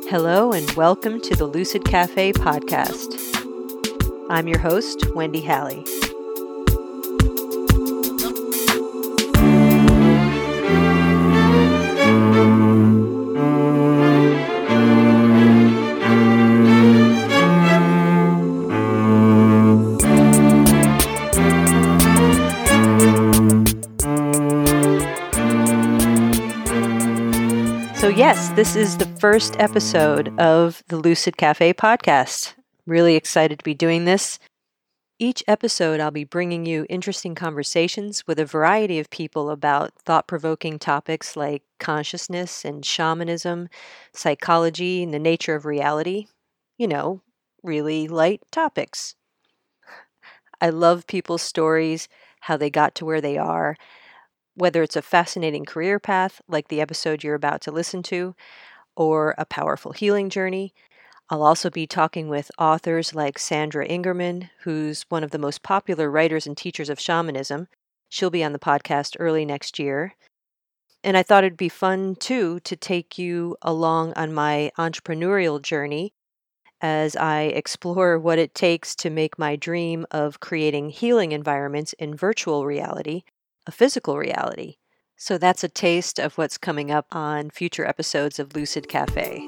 Hello and welcome to the Lucid Cafe podcast. I'm your host, Wendy Halley. So yes, this is the first episode of the Lucid Cafe podcast. Really excited to be doing this. Each episode, I'll be bringing you interesting conversations with a variety of people about thought-provoking topics like consciousness and shamanism, psychology, and the nature of reality. You know, really light topics. I love people's stories, how they got to where they are, whether it's a fascinating career path like the episode you're about to listen to, or a powerful healing journey. I'll also be talking with authors like Sandra Ingerman, who's one of the most popular writers and teachers of shamanism. She'll be on the podcast early next year. And I thought it'd be fun, too, to take you along on my entrepreneurial journey as I explore what it takes to make my dream of creating healing environments in virtual reality a physical reality. So that's a taste of what's coming up on future episodes of Lucid Cafe.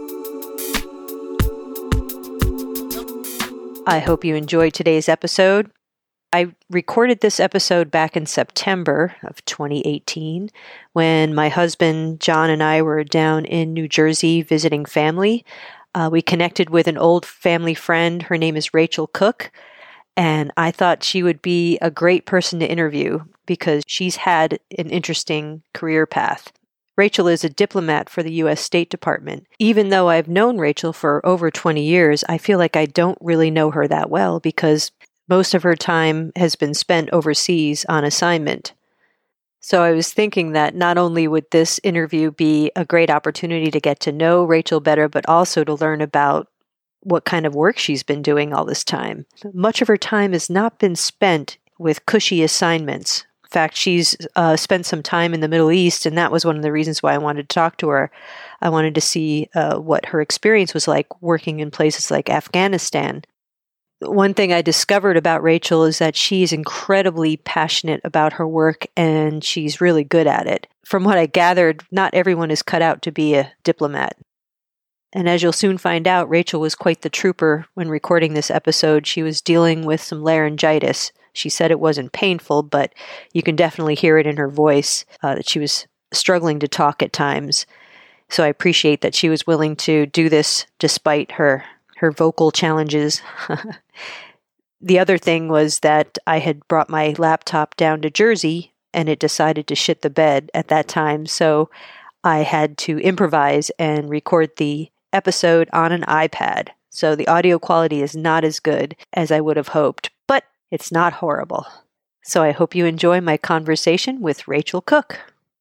I hope you enjoyed today's episode. I recorded this episode back in September of 2018 when my husband, John, and I were down in New Jersey visiting family. We connected with an old family friend. Her name is Rachel Cook, and I thought she would be a great person to interview because she's had an interesting career path. Rachel is a diplomat for the U.S. State Department. Even though I've known Rachel for over 20 years, I feel like I don't really know her that well because most of her time has been spent overseas on assignment. So I was thinking that not only would this interview be a great opportunity to get to know Rachel better, but also to learn about what kind of work she's been doing all this time. Much of her time has not been spent with cushy assignments. In fact, she's spent some time in the Middle East, and that was one of the reasons why I wanted to talk to her. I wanted to see what her experience was like working in places like Afghanistan. One thing I discovered about Rachel is that she's incredibly passionate about her work, and she's really good at it. From what I gathered, not everyone is cut out to be a diplomat. And as you'll soon find out, Rachel was quite the trooper when recording this episode. She was dealing with some laryngitis. She said it wasn't painful, but you can definitely hear it in her voice that she was struggling to talk at times. So I appreciate that she was willing to do this despite her vocal challenges. The other thing was that I had brought my laptop down to Jersey, and it decided to shit the bed at that time. So I had to improvise and record the episode on an iPad. So the audio quality is not as good as I would have hoped, but it's not horrible. So I hope you enjoy my conversation with Rachel Cook.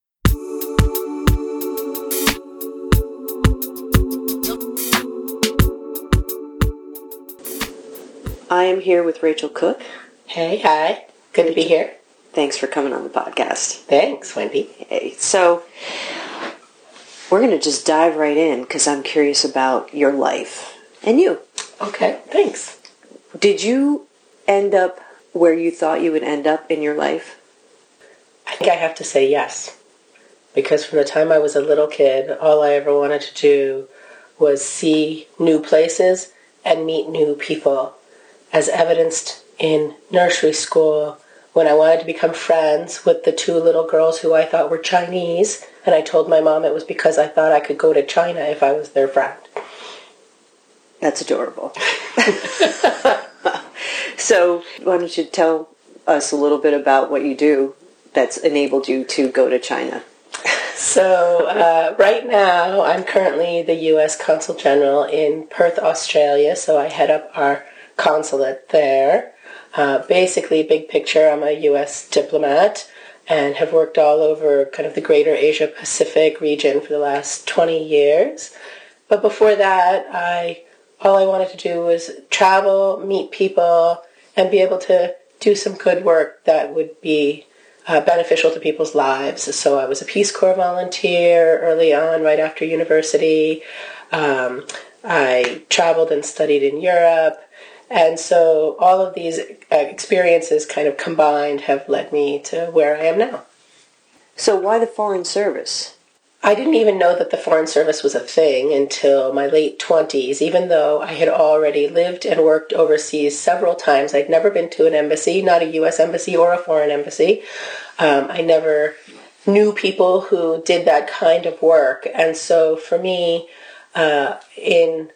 I am here with Rachel Cook. Hey, hi. Good to be here. Thanks for coming on the podcast. Thanks, Wendy. Hey, so we're going to just dive right in because I'm curious about your life and you. Okay, thanks. Did you end up where you thought you would end up in your life? I think I have to say yes. Because from the time I was a little kid, all I ever wanted to do was see new places and meet new people, as evidenced in nursery school when I wanted to become friends with the two little girls who I thought were Chinese, and I told my mom it was because I thought I could go to China if I was their friend. That's adorable. So why don't you tell us a little bit about what you do that's enabled you to go to China? So right now I'm currently the U.S. Consul General in Perth, Australia, so I head up our consulate there. Basically, big picture, I'm a U.S. diplomat and have worked all over kind of the greater Asia Pacific region for the last 20 years. But before that, all I wanted to do was travel, meet people, and be able to do some good work that would be beneficial to people's lives. So I was a Peace Corps volunteer early on, right after university. I traveled and studied in Europe. And so all of these experiences kind of combined have led me to where I am now. So why the Foreign Service? I didn't even know that the Foreign Service was a thing until my late 20s, even though I had already lived and worked overseas several times. I'd never been to an embassy, not a U.S. embassy or a foreign embassy. I never knew people who did that kind of work. And so for me, in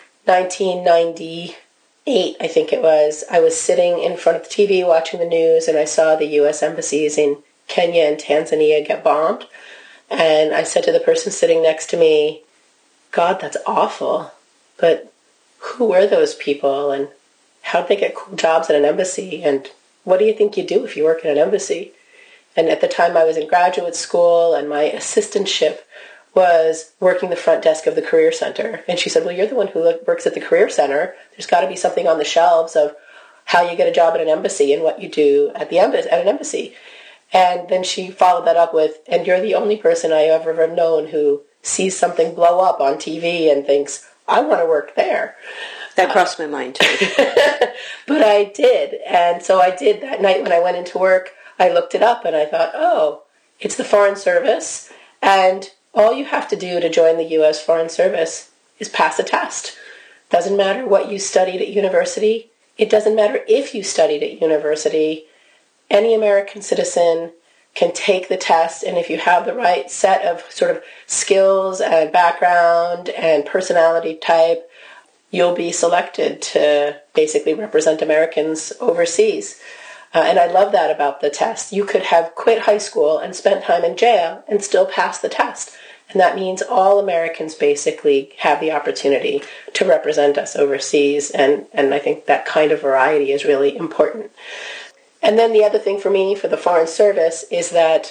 1998, I think it was, I was sitting in front of the TV watching the news, and I saw the U.S. embassies in Kenya and Tanzania get bombed. And I said to the person sitting next to me, God, that's awful. But who were those people, and how did they get cool jobs at an embassy? And what do you think you do if you work in an embassy? And at the time I was in graduate school, and my assistantship was working the front desk of the Career Center. And she said, well, you're the one who works at the Career Center. There's got to be something on the shelves of how you get a job at an embassy and what you do at an embassy. And then she followed that up with, and you're the only person I have ever known who sees something blow up on TV and thinks, I want to work there. That crossed my mind too. But I did. And so I did that night when I went into work. I looked it up and I thought, oh, it's the Foreign Service. And all you have to do to join the U.S. Foreign Service is pass a test. Doesn't matter what you studied at university. It doesn't matter if you studied at university. Any American citizen can take the test, and if you have the right set of sort of skills and background and personality type, you'll be selected to basically represent Americans overseas. And I love that about the test. You could have quit high school and spent time in jail and still pass the test. And that means all Americans basically have the opportunity to represent us overseas, and I think that kind of variety is really important. And then the other thing for me, for the Foreign Service, is that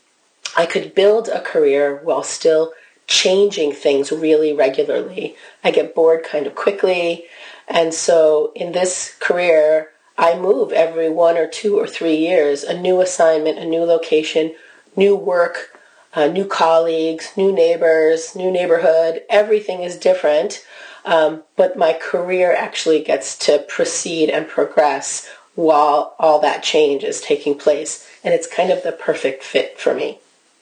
I could build a career while still changing things really regularly. I get bored kind of quickly, and so in this career, I move every 1 or 2 or 3 years, a new assignment, a new location, new work, new colleagues, new neighbors, new neighborhood. Everything is different, but my career actually gets to proceed and progress while all that change is taking place. And it's kind of the perfect fit for me.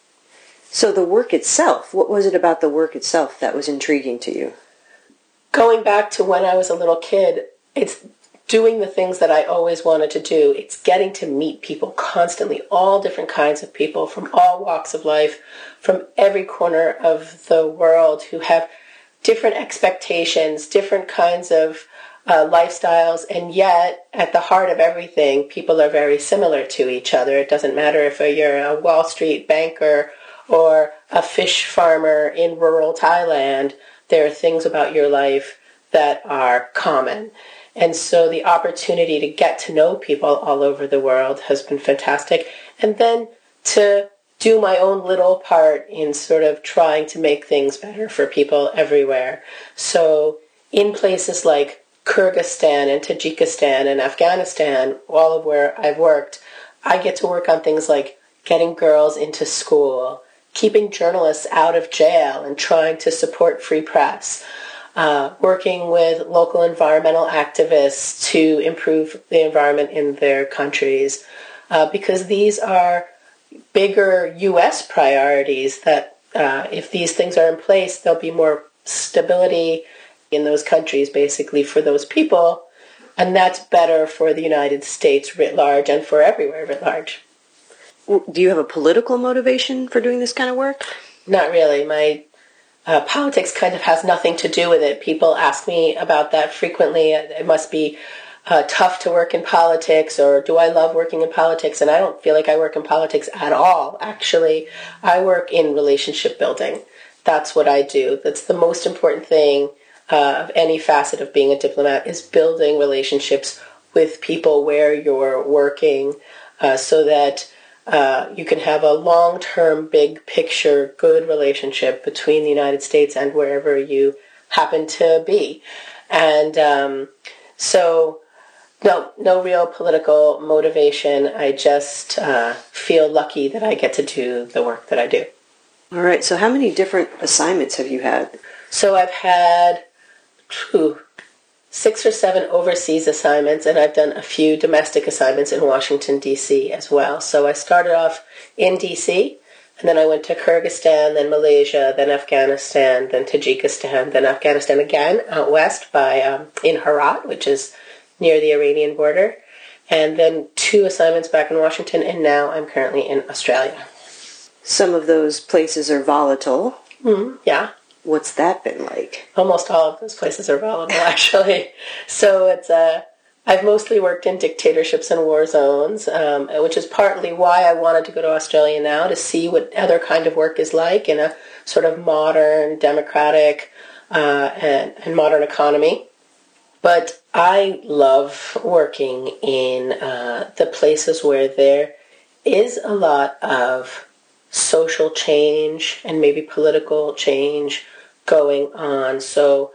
So the work itself, what was it about the work itself that was intriguing to you? Going back to when I was a little kid, it's doing the things that I always wanted to do. It's getting to meet people constantly, all different kinds of people from all walks of life, from every corner of the world, who have different expectations, different kinds of lifestyles, and yet at the heart of everything, people are very similar to each other. It doesn't matter if you're a Wall Street banker or a fish farmer in rural Thailand. There are things about your life that are common. And so the opportunity to get to know people all over the world has been fantastic. And then to do my own little part in sort of trying to make things better for people everywhere. So in places like Kyrgyzstan and Tajikistan and Afghanistan, all of where I've worked, I get to work on things like getting girls into school, keeping journalists out of jail and trying to support free press, working with local environmental activists to improve the environment in their countries, because these are bigger U.S. priorities that if these things are in place, there'll be more stability in those countries, basically, for those people, and that's better for the United States writ large and for everywhere writ large. Do you have a political motivation for doing this kind of work? Not really. My politics kind of has nothing to do with it. People ask me about that frequently. It must be tough to work in politics, or do I love working in politics? And I don't feel like I work in politics at all, actually. I work in relationship building. That's what I do. That's the most important thing of any facet of being a diplomat, is building relationships with people where you're working, so that you can have a long-term, big picture, good relationship between the United States and wherever you happen to be. And so No real political motivation. I just feel lucky that I get to do the work that I do. All right. So how many different assignments have you had? So I've had 6 or 7 overseas assignments, and I've done a few domestic assignments in Washington, D.C. as well. So I started off in D.C., and then I went to Kyrgyzstan, then Malaysia, then Afghanistan, then Tajikistan, then Afghanistan again, out west in Herat, which is near the Iranian border, and then 2 assignments back in Washington, and now I'm currently in Australia. Some of those places are volatile. Yeah. What's that been like? Almost all of those places are volatile, actually. So it's I've mostly worked in dictatorships and war zones, which is partly why I wanted to go to Australia now, to see what other kind of work is like in a sort of modern, democratic, and modern economy. But I love working in the places where there is a lot of social change and maybe political change going on. So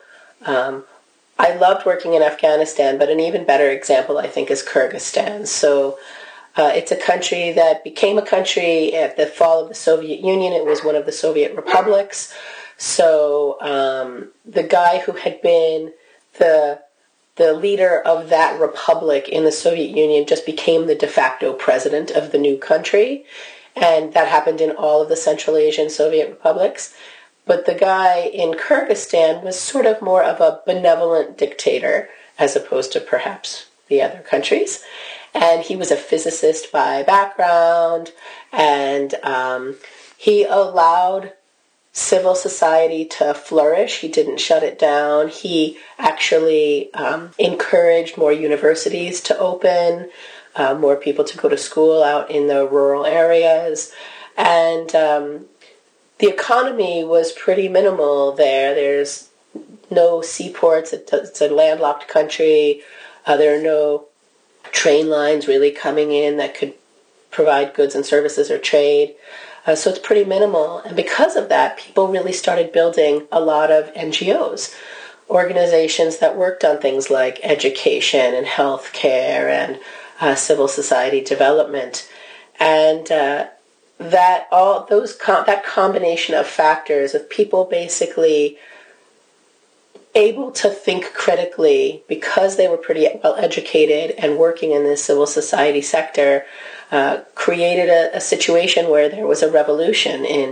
I loved working in Afghanistan, but an even better example, I think, is Kyrgyzstan. So it's a country that became a country at the fall of the Soviet Union. It was one of the Soviet republics. So the guy who had been the leader of that republic in the Soviet Union just became the de facto president of the new country. And that happened in all of the Central Asian Soviet republics. But the guy in Kyrgyzstan was sort of more of a benevolent dictator as opposed to perhaps the other countries. And he was a physicist by background, and he allowed civil society to flourish. He didn't shut it down. He actually encouraged more universities to open, more people to go to school out in the rural areas. And the economy was pretty minimal there. There's no seaports. It's a landlocked country. There are no train lines really coming in that could provide goods and services or trade. So it's pretty minimal. And because of that, people really started building a lot of NGOs, organizations that worked on things like education and healthcare and civil society development. And that combination of factors of people basically able to think critically because they were pretty well educated and working in this civil society sector created a situation where there was a revolution in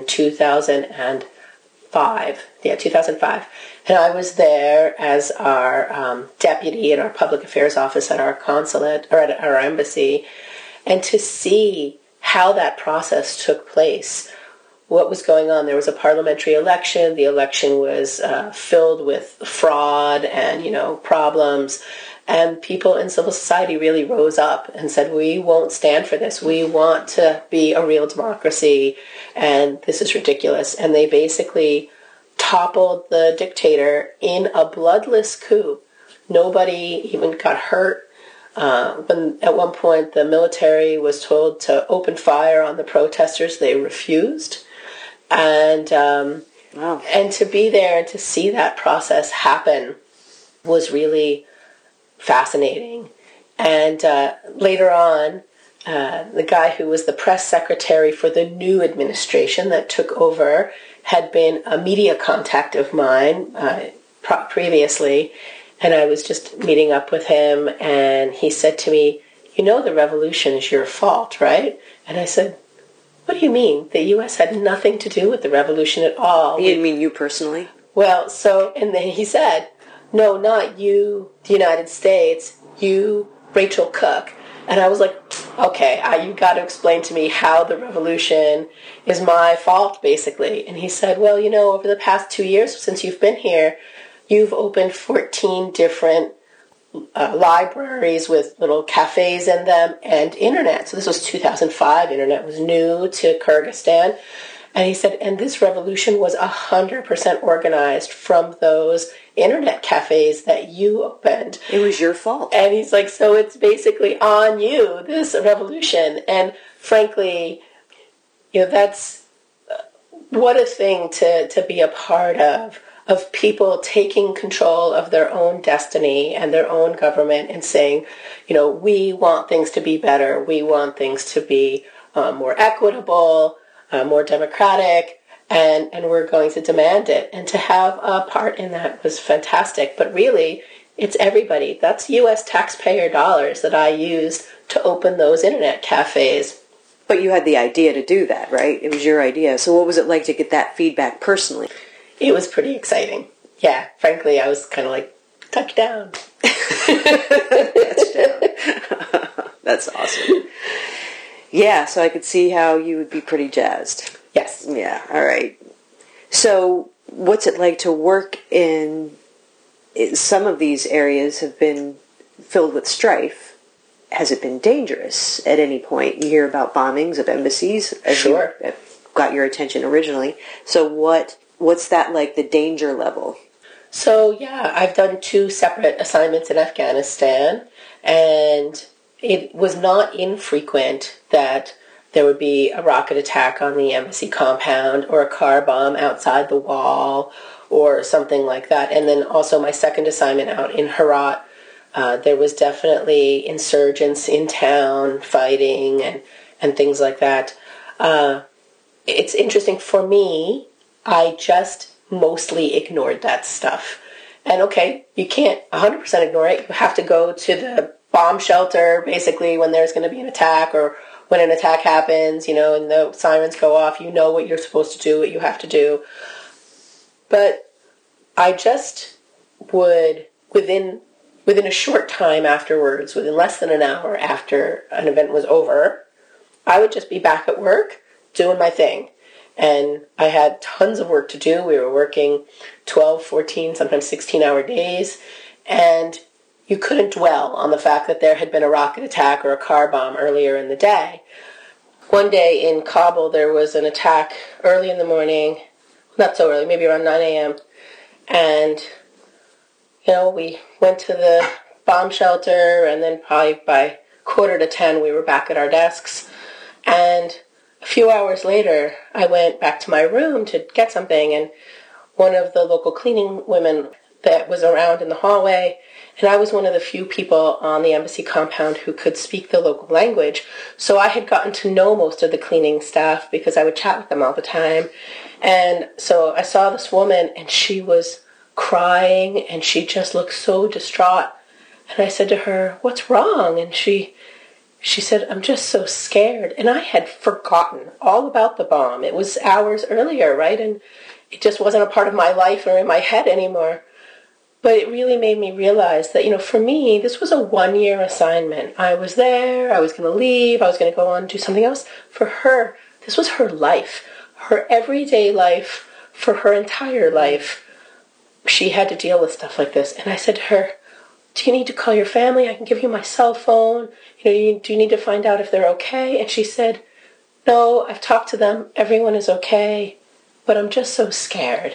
2005. Yeah, 2005. And I was there as our deputy in our public affairs office at our consulate, or at our embassy, and to see how that process took place, what was going on. There was a parliamentary election. The election was filled with fraud and, problems. And people in civil society really rose up and said, we won't stand for this. We want to be a real democracy, and this is ridiculous. And they basically toppled the dictator in a bloodless coup. Nobody even got hurt. When at one point the military was told to open fire on the protesters, they refused. And wow. And to be there and to see that process happen was really fascinating. And later on, the guy who was the press secretary for the new administration that took over had been a media contact of mine previously, and I was just meeting up with him, and he said to me, the revolution is your fault, right? And I said, what do you mean? The U.S. had nothing to do with the revolution at all. You didn't mean you personally? Well, and then he said, no, not you, the United States, you, Rachel Cook. And I was like, okay, you got to explain to me how the revolution is my fault, basically. And he said, well, over the past 2 years since you've been here, you've opened 14 different libraries with little cafes in them and internet. So this was 2005. Internet was new to Kyrgyzstan. And he said, and this revolution was 100% organized from those internet cafes that you opened. It was your fault. And he's like, so it's basically on you, this revolution. And frankly, that's what a thing to be a part of of people taking control of their own destiny and their own government and saying, we want things to be better. We want things to be more equitable, more democratic, and we're going to demand it. And to have a part in that was fantastic. But really, it's everybody. That's U.S. taxpayer dollars that I used to open those internet cafes. But you had the idea to do that, right? It was your idea. So what was it like to get that feedback personally? It was pretty exciting. Yeah, frankly, I was kind of like, touchdown. That's awesome. Yeah, so I could see how you would be pretty jazzed. Yes. Yeah, all right. So what's it like to work in some of these areas have been filled with strife. Has it been dangerous at any point? You hear about bombings of embassies. Sure. Got your attention originally. So what's that like, the danger level? So, yeah, I've done 2 separate assignments in Afghanistan, and it was not infrequent that there would be a rocket attack on the embassy compound or a car bomb outside the wall or something like that. And then also my second assignment out in Herat, there was definitely insurgents in town fighting and things like that. It's interesting for me, I just mostly ignored that stuff. And okay, you can't 100% ignore it. You have to go to the bomb shelter, basically, when there's going to be an attack or when an attack happens, and the sirens go off, you know what you're supposed to do, what you have to do. But I just would, within a short time afterwards, within less than an hour after an event was over, I would just be back at work doing my thing. And I had tons of work to do. We were working 12, 14, sometimes 16-hour days. And you couldn't dwell on the fact that there had been a rocket attack or a car bomb earlier in the day. One day in Kabul, there was an attack early in the morning. Not so early, maybe around 9 a.m. And, we went to the bomb shelter, and then probably by 9:45 we were back at our desks. And a few hours later, I went back to my room to get something, and one of the local cleaning women that was around in the hallway, and I was one of the few people on the embassy compound who could speak the local language, so I had gotten to know most of the cleaning staff because I would chat with them all the time. And so I saw this woman, and she was crying, and she just looked so distraught. And I said to her, "What's wrong?" And she said, "I'm just so scared." And I had forgotten all about the bomb. It was hours earlier, right? And it just wasn't a part of my life or in my head anymore. But it really made me realize that, for me, this was a 1-year assignment. I was there, I was going to leave, I was going to go on and do something else. For her, this was her life, her everyday life, for her entire life. She had to deal with stuff like this. And I said to her, "Do you need to call your family? I can give you my cell phone. Do you need to find out if they're okay?" And she said, "No, I've talked to them. Everyone is okay, but I'm just so scared."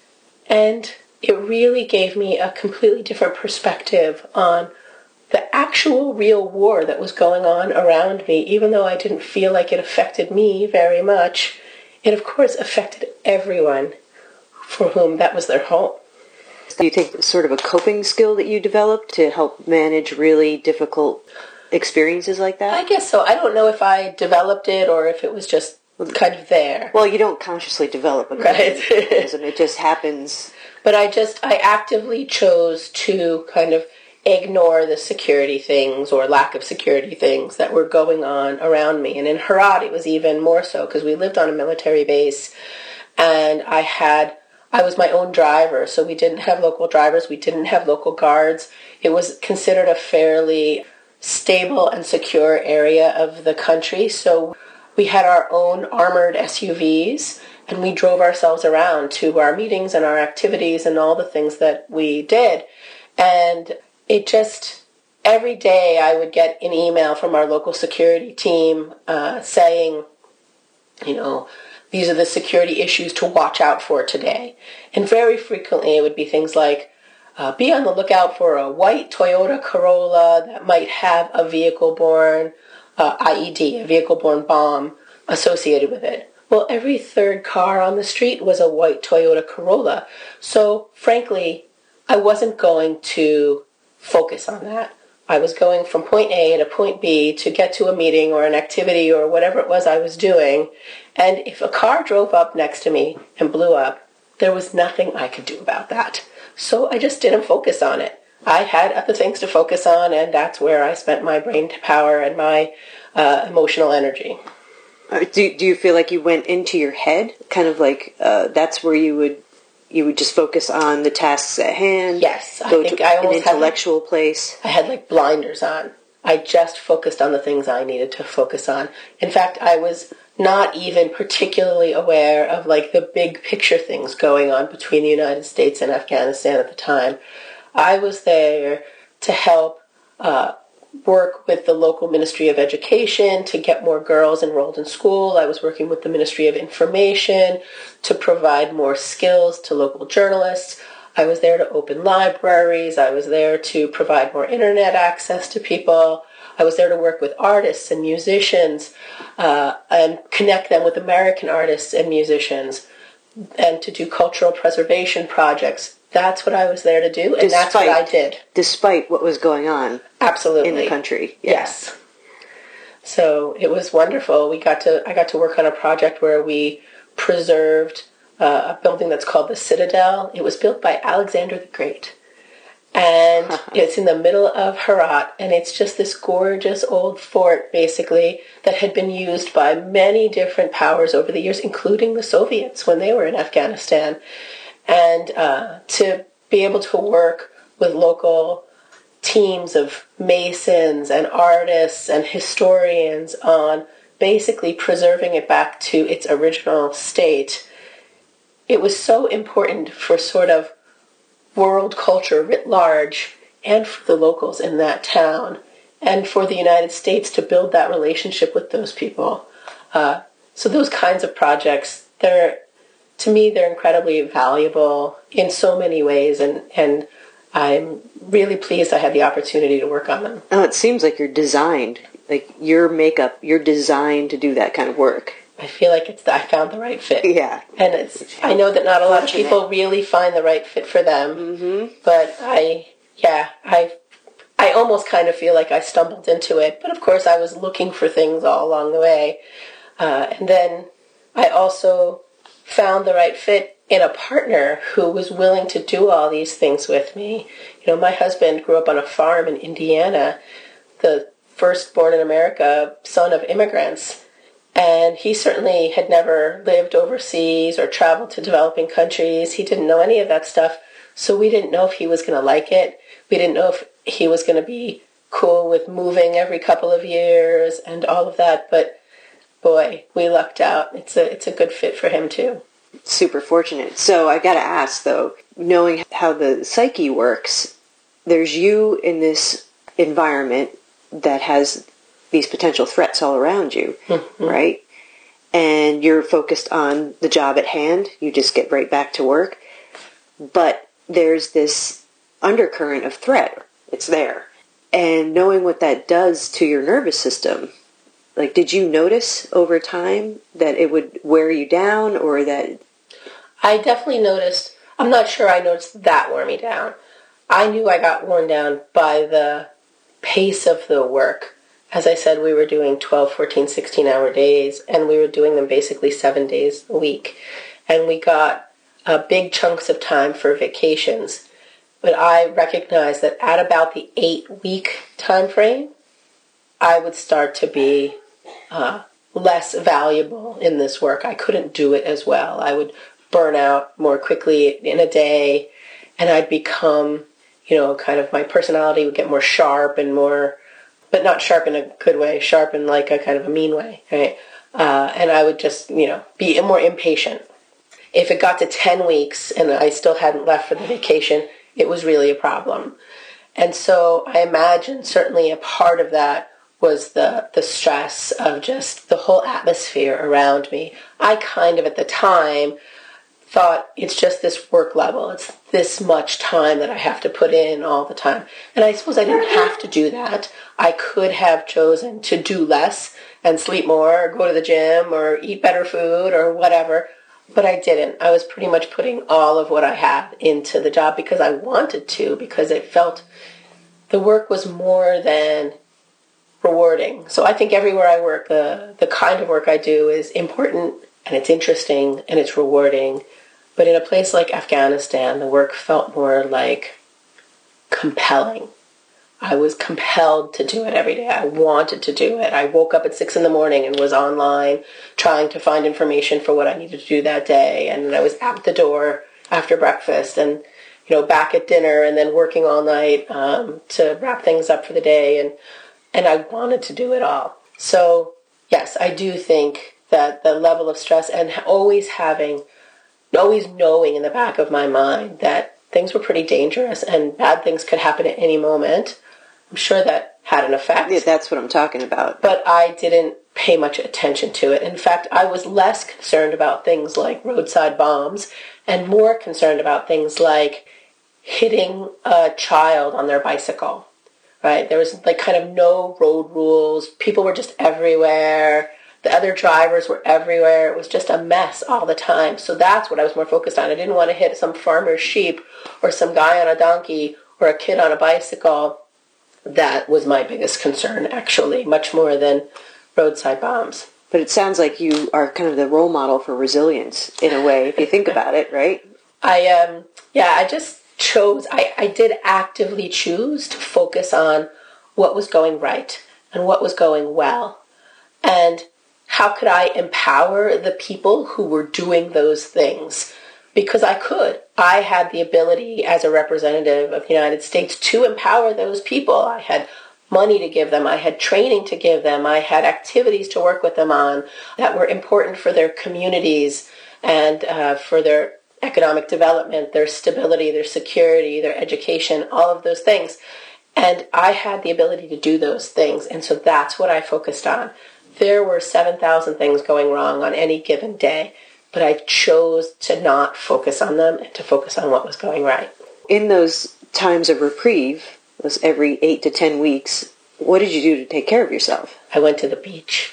And it really gave me a completely different perspective on the actual real war that was going on around me, even though I didn't feel like it affected me very much. It, of course, affected everyone for whom that was their home. Do you think it's sort of a coping skill that you developed to help manage really difficult experiences like that? I guess so. I don't know if I developed it or if it was just kind of there. Well, you don't consciously develop a coping mechanism. It just happens. But I actively chose to kind of ignore the security things or lack of security things that were going on around me. And in Herat, it was even more so because we lived on a military base, and I was my own driver, so we didn't have local drivers, we didn't have local guards. It was considered a fairly stable and secure area of the country, so we had our own armored SUVs, and we drove ourselves around to our meetings and our activities and all the things that we did. And it just, every day I would get an email from our local security team saying, these are the security issues to watch out for today. And very frequently it would be things like, be on the lookout for a white Toyota Corolla that might have a vehicle-borne IED, a vehicle-borne bomb associated with it. Well, every third car on the street was a white Toyota Corolla. So, frankly, I wasn't going to focus on that. I was going from point A to point B to get to a meeting or an activity or whatever it was I was doing. And if a car drove up next to me and blew up, there was nothing I could do about that. So I just didn't focus on it. I had other things to focus on, and that's where I spent my brain power and my emotional energy. Do you feel like you went into your head? Kind of like that's where you would just focus on the tasks at hand? Yes. I think I almost had an intellectual place. I had like blinders on. I just focused on the things I needed to focus on. In fact, I was not even particularly aware of like the big picture things going on between the United States and Afghanistan at the time. I was there to help work with the local Ministry of Education to get more girls enrolled in school. I was working with the Ministry of Information to provide more skills to local journalists. I was there to open libraries. I was there to provide more internet access to people. I was there to work with artists and musicians and connect them with American artists and musicians and to do cultural preservation projects. That's what I was there to do, and that's what I did. Despite what was going on absolutely in the country. Yeah. Yes. So it was wonderful. I got to work on a project where we preserved a building that's called the Citadel. It was built by Alexander the Great. And it's in the middle of Herat, and it's just this gorgeous old fort, basically, that had been used by many different powers over the years, including the Soviets when they were in Afghanistan. And to be able to work with local teams of masons and artists and historians on basically preserving it back to its original state, it was so important for sort of world culture writ large and for the locals in that town and for the United States to build that relationship with those people. So those kinds of projects, to me, they're incredibly valuable in so many ways, and I'm really pleased I had the opportunity to work on them. Oh, it seems like you're designed, like your makeup, you're designed to do that kind of work. I feel like I found the right fit. Yeah. And I know that not a lot of people really find the right fit for them, mm-hmm. but I almost kind of feel like I stumbled into it, but of course I was looking for things all along the way. And then I also found the right fit in a partner who was willing to do all these things with me. You know, my husband grew up on a farm in Indiana, the first born in America son of immigrants. And he certainly had never lived overseas or traveled to developing countries. He didn't know any of that stuff. So we didn't know if he was going to like it. We didn't know if he was going to be cool with moving every couple of years and all of that. But boy, we lucked out. It's a good fit for him too. Super fortunate. So I got to ask though, knowing how the psyche works, there's you in this environment that has these potential threats all around you, mm-hmm. right? And you're focused on the job at hand. You just get right back to work. But there's this undercurrent of threat. It's there. And knowing what that does to your nervous system, like, did you notice over time that it would wear you down, or that... I definitely noticed. I'm not sure I noticed that wore me down. I knew I got worn down by the pace of the work. As I said, we were doing 12, 14, 16-hour days, and we were doing them basically 7 days a week. And we got big chunks of time for vacations. But I recognized that at about the 8-week time frame, I would start to be less valuable in this work. I couldn't do it as well. I would burn out more quickly in a day, and I'd become, kind of my personality would get more sharp and more... but not sharp in a good way, sharp in like a kind of a mean way, right? And I would just, be more impatient. If it got to 10 weeks and I still hadn't left for the vacation, it was really a problem. And so I imagine certainly a part of that was the stress of just the whole atmosphere around me. I kind of, at the time, thought it's just this work level. It's this much time that I have to put in all the time. And I suppose I didn't have to do that. I could have chosen to do less and sleep more or go to the gym or eat better food or whatever. But I didn't. I was pretty much putting all of what I had into the job because I wanted to, because it felt the work was more than rewarding. So I think everywhere I work, the kind of work I do is important and it's interesting and it's rewarding. But in a place like Afghanistan, the work felt more like compelling. I was compelled to do it every day. I wanted to do it. I woke up at 6 a.m. and was online trying to find information for what I needed to do that day. And I was out the door after breakfast and, back at dinner and then working all night to wrap things up for the day. And I wanted to do it all. So, yes, I do think that the level of stress and always knowing in the back of my mind that things were pretty dangerous and bad things could happen at any moment, I'm sure that had an effect. Yeah, that's what I'm talking about. But I didn't pay much attention to it. In fact, I was less concerned about things like roadside bombs and more concerned about things like hitting a child on their bicycle, right? There was kind of no road rules. People were just everywhere. The other drivers were everywhere. It was just a mess all the time. So that's what I was more focused on. I didn't want to hit some farmer's sheep or some guy on a donkey or a kid on a bicycle. That was my biggest concern, actually, much more than roadside bombs. But it sounds like you are kind of the role model for resilience, in a way, if you think about it, right? I just chose, I did actively choose to focus on what was going right and what was going well. And how could I empower the people who were doing those things? Because I could. I had the ability as a representative of the United States to empower those people. I had money to give them. I had training to give them. I had activities to work with them on that were important for their communities and for their economic development, their stability, their security, their education, all of those things. And I had the ability to do those things. And so that's what I focused on. There were 7,000 things going wrong on any given day. But I chose to not focus on them and to focus on what was going right. In those times of reprieve, those every 8 to 10 weeks, what did you do to take care of yourself? I went to the beach.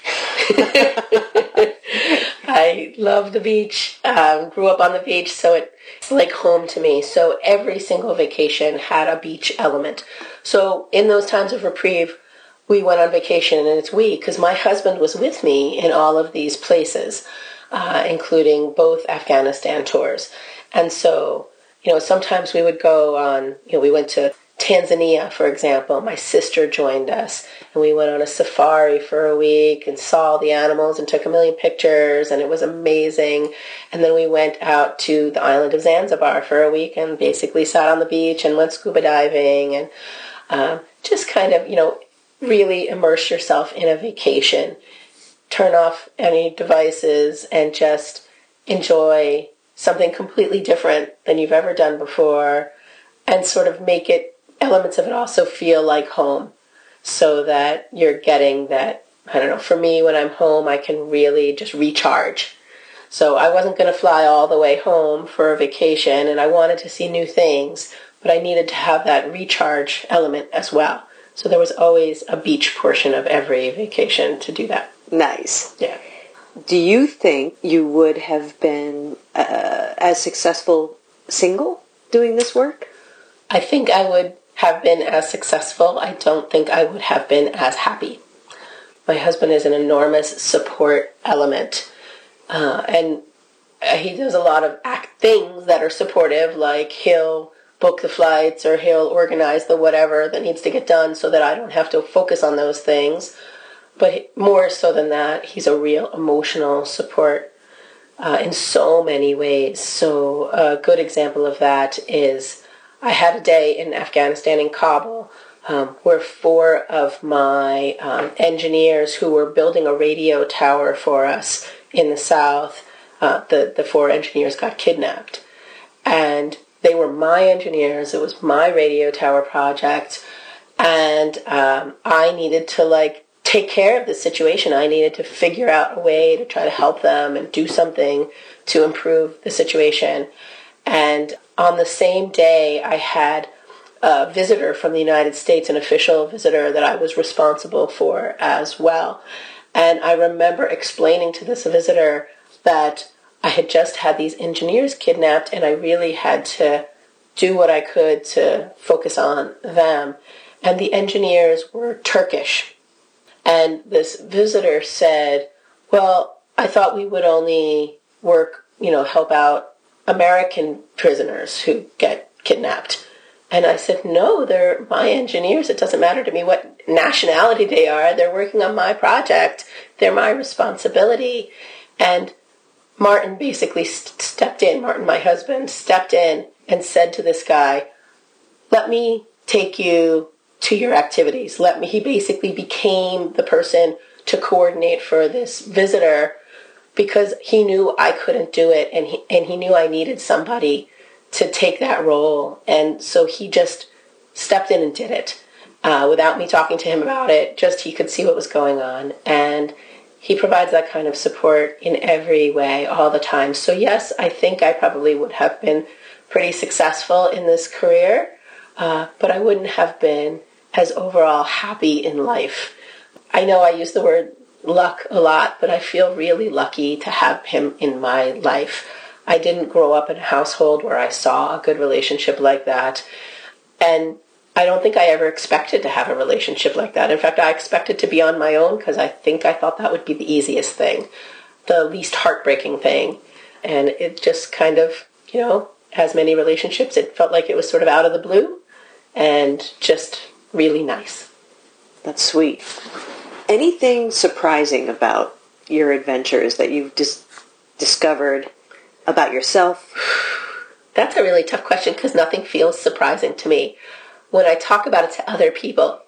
I love the beach. Grew up on the beach, so it's like home to me. So every single vacation had a beach element. So in those times of reprieve, we went on vacation, and it's we, because my husband was with me in all of these places. Including both Afghanistan tours. And so, sometimes we would go on, we went to Tanzania, for example. My sister joined us, and we went on a safari for a week and saw the animals and took a million pictures, and it was amazing. And then we went out to the island of Zanzibar for a week and basically sat on the beach and went scuba diving and just kind of, really immerse yourself in a vacation. Turn off any devices and just enjoy something completely different than you've ever done before and sort of make it, elements of it also feel like home so that you're getting that, for me when I'm home I can really just recharge. So I wasn't going to fly all the way home for a vacation and I wanted to see new things, but I needed to have that recharge element as well. So there was always a beach portion of every vacation to do that. Nice. Yeah. Do you think you would have been as successful single doing this work? I think I would have been as successful. I don't think I would have been as happy. My husband is an enormous support element. And he does a lot of things that are supportive, like he'll book the flights or he'll organize the whatever that needs to get done so that I don't have to focus on those things. But more so than that, he's a real emotional support in so many ways. So a good example of that is I had a day in Afghanistan, in Kabul, where 4 of my engineers who were building a radio tower for us in the south, the 4 engineers got kidnapped. And they were my engineers. It was my radio tower project. And I needed to, take care of the situation. I needed to figure out a way to try to help them and do something to improve the situation. And on the same day, I had a visitor from the United States, an official visitor that I was responsible for as well. And I remember explaining to this visitor that I had just had these engineers kidnapped and I really had to do what I could to focus on them. And the engineers were Turkish. And this visitor said, well, I thought we would only work, help out American prisoners who get kidnapped. And I said, no, they're my engineers. It doesn't matter to me what nationality they are. They're working on my project. They're my responsibility. And Martin basically stepped in, Martin, my husband, stepped in and said to this guy, let me take you to your activities. He basically became the person to coordinate for this visitor because he knew I couldn't do it and he knew I needed somebody to take that role. And so he just stepped in and did it without me talking to him about it. Just he could see what was going on. And he provides that kind of support in every way all the time. So yes, I think I probably would have been pretty successful in this career, but I wouldn't have been as overall happy in life. I know I use the word luck a lot, but I feel really lucky to have him in my life. I didn't grow up in a household where I saw a good relationship like that. And I don't think I ever expected to have a relationship like that. In fact, I expected to be on my own because I thought that would be the easiest thing, the least heartbreaking thing. And it just kind of, as many relationships, it felt like it was sort of out of the blue and just really nice. That's sweet. Anything surprising about your adventures that you've discovered about yourself? That's a really tough question because nothing feels surprising to me. When I talk about it to other people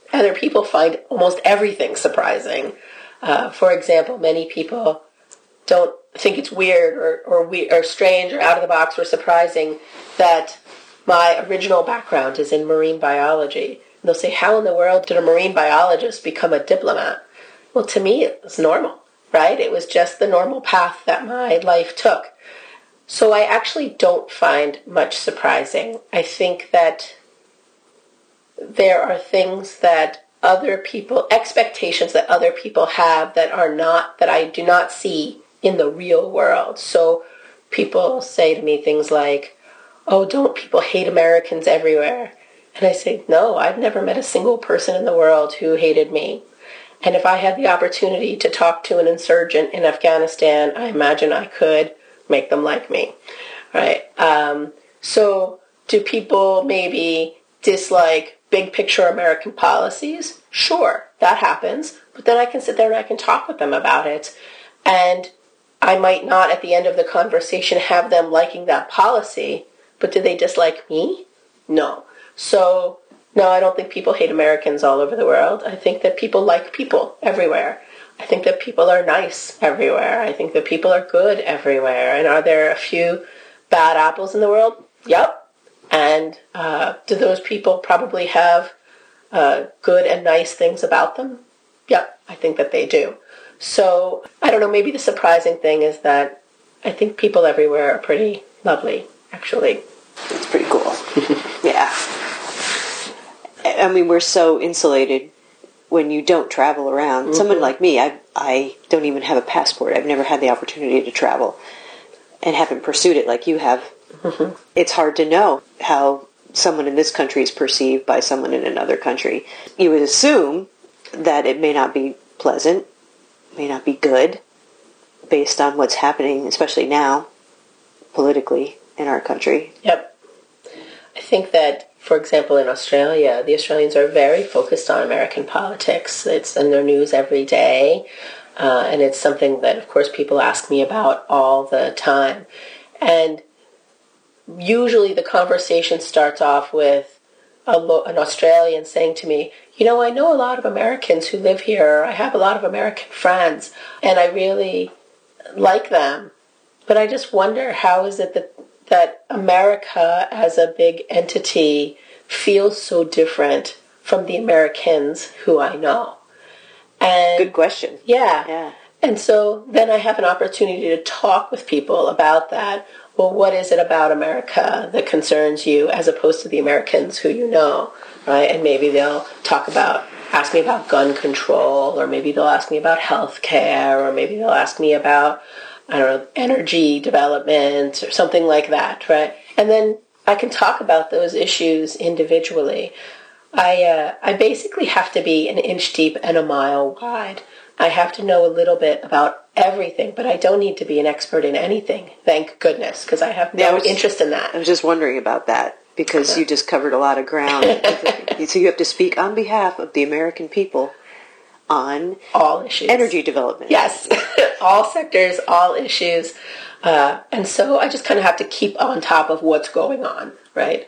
find almost everything surprising. For example, many people don't think it's weird or strange or out of the box or surprising that my original background is in marine biology. And they'll say, how in the world did a marine biologist become a diplomat? Well, to me, it was normal, right? It was just the normal path that my life took. So I actually don't find much surprising. I think that there are things that expectations that other people have that I do not see in the real world. So people say to me things like, oh, don't people hate Americans everywhere? And I say, no, I've never met a single person in the world who hated me. And if I had the opportunity to talk to an insurgent in Afghanistan, I imagine I could make them like me, right? So do people maybe dislike big picture American policies? Sure, that happens. But then I can sit there and I can talk with them about it. And I might not at the end of the conversation have them liking that policy, but do they dislike me? No. So, no, I don't think people hate Americans all over the world. I think that people like people everywhere. I think that people are nice everywhere. I think that people are good everywhere. And are there a few bad apples in the world? Yep. And do those people probably have good and nice things about them? Yep, I think that they do. So, I don't know, maybe the surprising thing is that I think people everywhere are pretty lovely, actually. That's pretty cool. Yeah. I mean, we're so insulated when you don't travel around. Mm-hmm. Someone like me, I don't even have a passport. I've never had the opportunity to travel and haven't pursued it like you have. Mm-hmm. It's hard to know how someone in this country is perceived by someone in another country. You would assume that it may not be pleasant, may not be good, based on what's happening, especially now, politically, in our country. Yep. I think that, for example, in Australia, the Australians are very focused on American politics. It's in their news every day, and it's something that, of course, people ask me about all the time. And usually the conversation starts off with an Australian saying to me, I know a lot of Americans who live here. I have a lot of American friends, and I really like them. But I just wonder, how is it that America as a big entity feels so different from the Americans who I know? And good question. Yeah. And so then I have an opportunity to talk with people about that. Well, what is it about America that concerns you as opposed to the Americans who you know, right? And maybe they'll talk about ask me about gun control, or maybe they'll ask me about healthcare, or maybe they'll ask me about, I don't know, energy development or something like that, right? And then I can talk about those issues individually. I basically have to be an inch deep and a mile wide. I have to know a little bit about everything, but I don't need to be an expert in anything, thank goodness, because I have no interest in that. I was just wondering about that, because you just covered a lot of ground. So you have to speak on behalf of the American people on all issues. Energy development. Yes, all sectors, all issues. And so I just kind of have to keep on top of what's going on, right?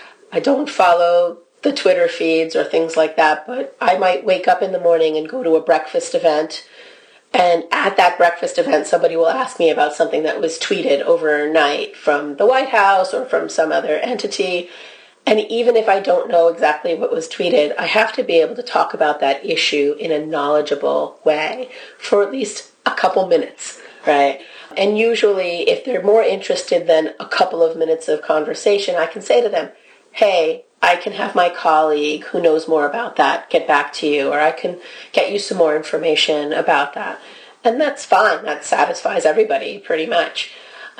I don't follow the Twitter feeds or things like that, but I might wake up in the morning and go to a breakfast event, and at that breakfast event somebody will ask me about something that was tweeted overnight from the White House or from some other entity. And even if I don't know exactly what was tweeted, I have to be able to talk about that issue in a knowledgeable way for at least a couple minutes, right? And usually if they're more interested than a couple of minutes of conversation, I can say to them, hey, I can have my colleague who knows more about that get back to you, or I can get you some more information about that. And that's fine. That satisfies everybody pretty much.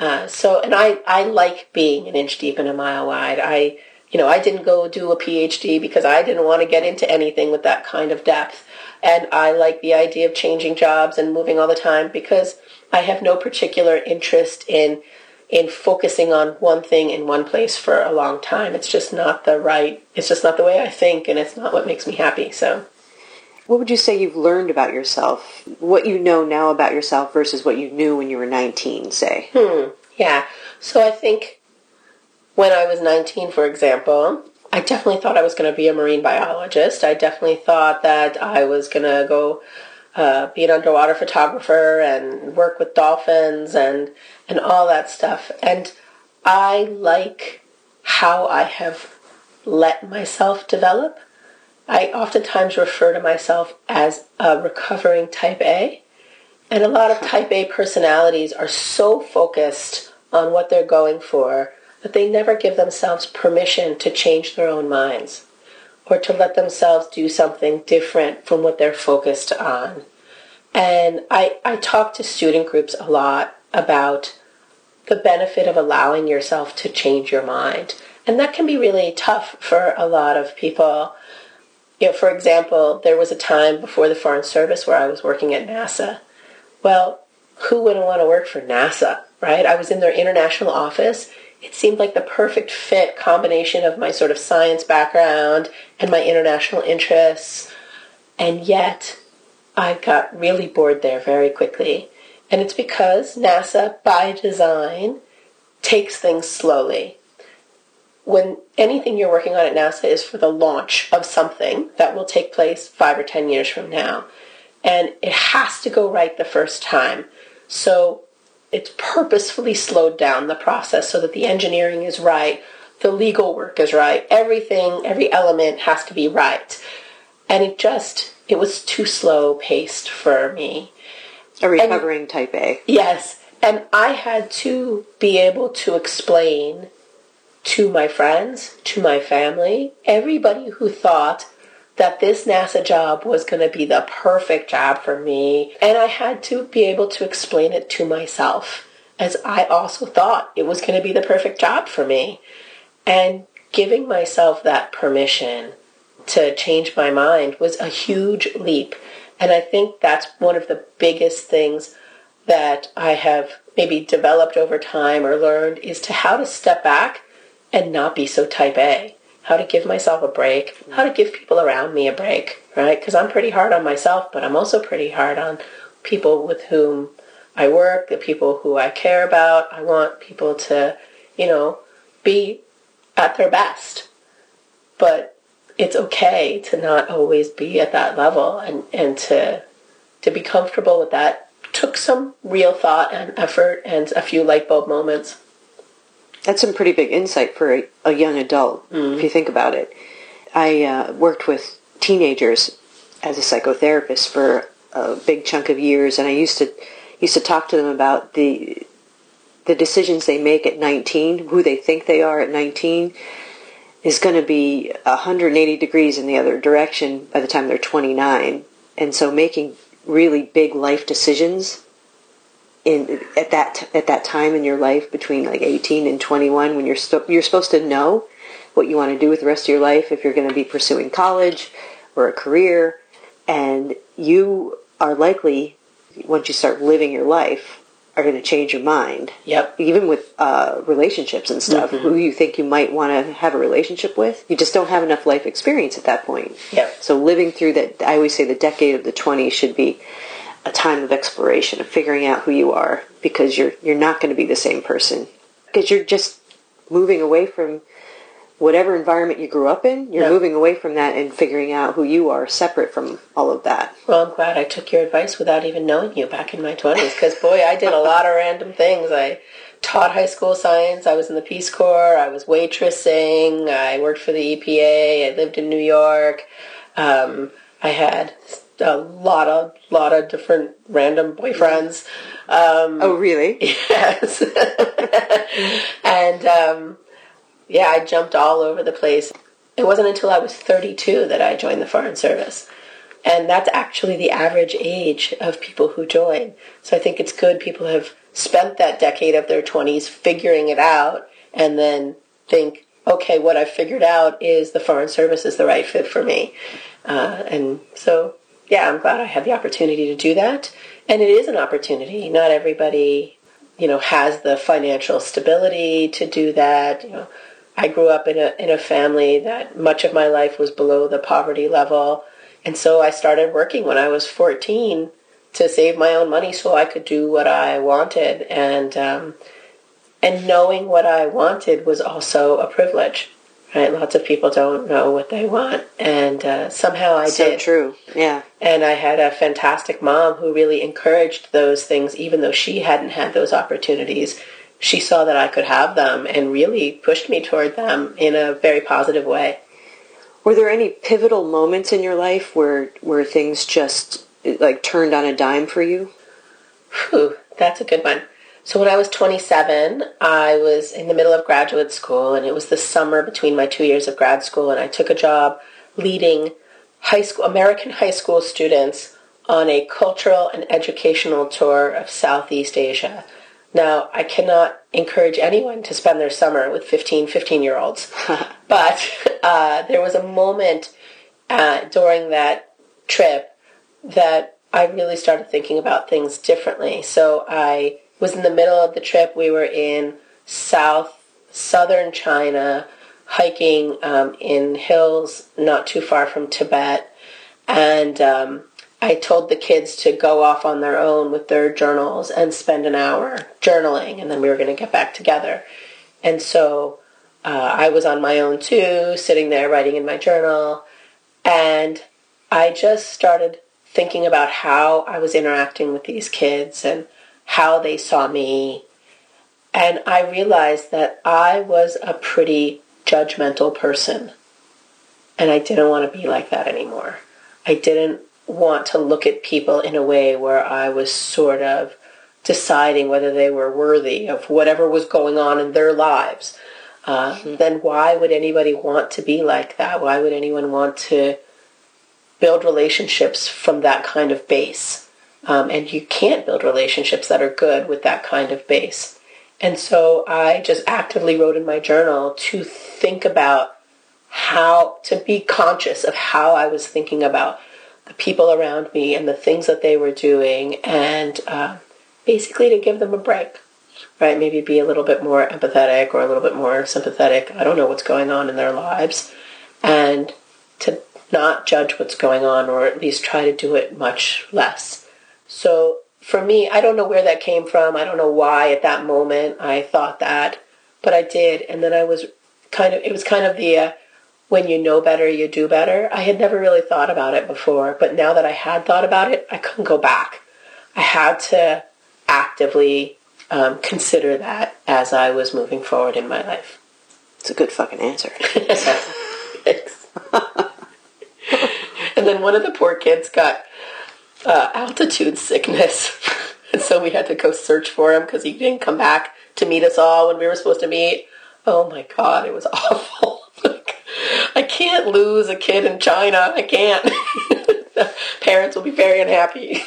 And I like being an inch deep and a mile wide. I didn't go do a PhD because I didn't want to get into anything with that kind of depth. And I like the idea of changing jobs and moving all the time because I have no particular interest in focusing on one thing in one place for a long time. It's just not the way I think, and it's not what makes me happy. So, what would you say you've learned about yourself? What you know now about yourself versus what you knew when you were 19, say? Yeah. So I think when I was 19, for example, I definitely thought I was going to be a marine biologist. I definitely thought that I was going to go be an underwater photographer and work with dolphins and all that stuff. And I like how I have let myself develop. I oftentimes refer to myself as a recovering type A. And a lot of type A personalities are so focused on what they're going for that they never give themselves permission to change their own minds or to let themselves do something different from what they're focused on. And I talk to student groups a lot about the benefit of allowing yourself to change your mind. And that can be really tough for a lot of people. For example, there was a time before the Foreign Service where I was working at NASA. Well, who wouldn't want to work for NASA, right? I was in their international office. It seemed like the perfect fit combination of my sort of science background and my international interests. And yet, I got really bored there very quickly. And it's because NASA, by design, takes things slowly. When anything you're working on at NASA is for the launch of something that will take place 5 or 10 years from now. And it has to go right the first time. So it's purposefully slowed down the process so that the engineering is right, the legal work is right, everything, every element has to be right. And it was too slow paced for me. A recovering type A. Yes. And I had to be able to explain to my friends, to my family, everybody who thought that this NASA job was going to be the perfect job for me. And I had to be able to explain it to myself, as I also thought it was going to be the perfect job for me. And giving myself that permission to change my mind was a huge leap. And I think that's one of the biggest things that I have maybe developed over time or learned is to how to step back and not be so type A. How to give myself a break, how to give people around me a break, right? Because I'm pretty hard on myself, but I'm also pretty hard on people with whom I work, the people who I care about. I want people to, be at their best. But it's okay to not always be at that level and to be comfortable with that. Took some real thought and effort and a few light bulb moments. That's some pretty big insight for a young adult, if you think about it. I worked with teenagers as a psychotherapist for a big chunk of years, and I used to talk to them about the decisions they make at 19, who they think they are at 19. is going to be 180 degrees in the other direction by the time they're 29. And so making really big life decisions at that time in your life between like 18 and 21, when you're supposed to know what you want to do with the rest of your life, if you're going to be pursuing college or a career, and you are likely, once you start living your life, are going to change your mind. Yep. Even with relationships and stuff, who you think you might want to have a relationship with, you just don't have enough life experience at that point. Yep. So living through that, I always say the decade of the 20s should be a time of exploration, of figuring out who you are, because you're not going to be the same person. Because you're just moving away from whatever environment you grew up in. You're moving away from that and figuring out who you are separate from all of that. Well, I'm glad I took your advice without even knowing you back in my 20s, because, boy, I did a lot of random things. I taught high school science. I was in the Peace Corps. I was waitressing. I worked for the EPA. I lived in New York. I had a lot of different random boyfriends. Oh, really? Yes. And, yeah, I jumped all over the place. It wasn't until I was 32 that I joined the Foreign Service. And that's actually the average age of people who join. So I think it's good people have spent that decade of their 20s figuring it out and then think, okay, what I've figured out is the Foreign Service is the right fit for me. And so, yeah, I'm glad I had the opportunity to do that. And it is an opportunity. Not everybody, has the financial stability to do that. I grew up in a family that much of my life was below the poverty level. And so I started working when I was 14 to save my own money so I could do what I wanted. And knowing what I wanted was also a privilege. Right? Lots of people don't know what they want. And somehow I did. So true. Yeah. And I had a fantastic mom who really encouraged those things, even though she hadn't had those opportunities. She saw that I could have them and really pushed me toward them in a very positive way. Were there any pivotal moments in your life where things just like turned on a dime for you? Whew, that's a good one. So when I was 27, I was in the middle of graduate school, and it was the summer between my 2 years of grad school, and I took a job leading American high school students on a cultural and educational tour of Southeast Asia. Now, I cannot encourage anyone to spend their summer with 15-year-olds, but there was a moment during that trip that I really started thinking about things differently. So I was in the middle of the trip. We were in southern China, hiking in hills not too far from Tibet, and I told the kids to go off on their own with their journals and spend an hour journaling, and then we were going to get back together. And so I was on my own too, sitting there writing in my journal, and I just started thinking about how I was interacting with these kids and how they saw me. And I realized that I was a pretty judgmental person, and I didn't want to be like that anymore. I didn't want to look at people in a way where I was sort of deciding whether they were worthy of whatever was going on in their lives. Then why would anybody want to be like that? Why would anyone want to build relationships from that kind of base? And you can't build relationships that are good with that kind of base. And so I just actively wrote in my journal to think about how to be conscious of how I was thinking about the people around me and the things that they were doing, and basically to give them a break, right? Maybe be a little bit more empathetic or a little bit more sympathetic. I don't know what's going on in their lives, and to not judge what's going on, or at least try to do it much less. So for me, I don't know where that came from. I don't know why at that moment I thought that, but I did. And then it was kind of the when you know better, you do better. I had never really thought about it before, but now that I had thought about it, I couldn't go back. I had to actively consider that as I was moving forward in my life. It's a good fucking answer. Thanks. And then one of the poor kids got altitude sickness, and so we had to go search for him because he didn't come back to meet us all when we were supposed to meet. Oh my God, it was awful. can't lose a kid in China. I can't. The parents will be very unhappy.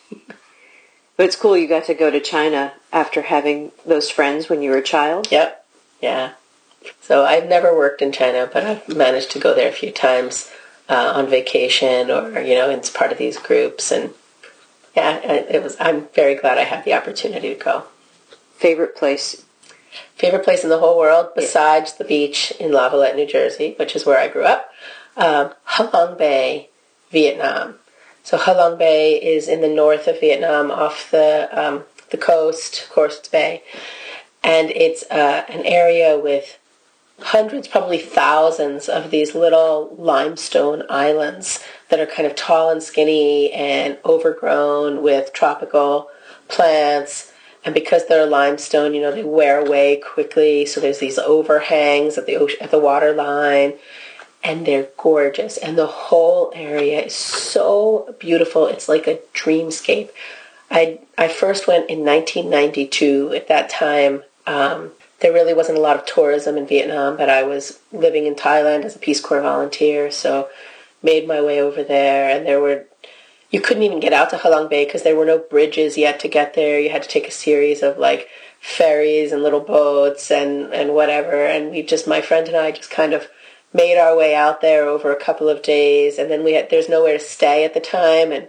But it's cool you got to go to China after having those friends when you were a child. Yep. Yeah. So I've never worked in China, but I've managed to go there a few times on vacation or, it's part of these groups. And yeah, I'm very glad I had the opportunity to go. Favorite place? Favorite place in the whole world besides the beach in Lavallette, New Jersey, which is where I grew up. Halong Bay, Vietnam. So Halong Bay is in the north of Vietnam off the coast, Coast Bay. And it's an area with hundreds, probably thousands of these little limestone islands that are kind of tall and skinny and overgrown with tropical plants. And because they're limestone, they wear away quickly. So there's these overhangs at the water line. And they're gorgeous. And the whole area is so beautiful. It's like a dreamscape. I first went in 1992. At that time, there really wasn't a lot of tourism in Vietnam, but I was living in Thailand as a Peace Corps volunteer, so made my way over there. And you couldn't even get out to Halong Bay because there were no bridges yet to get there. You had to take a series of ferries and little boats and whatever. And my friend and I just kind of made our way out there over a couple of days, and then there's nowhere to stay at the time, and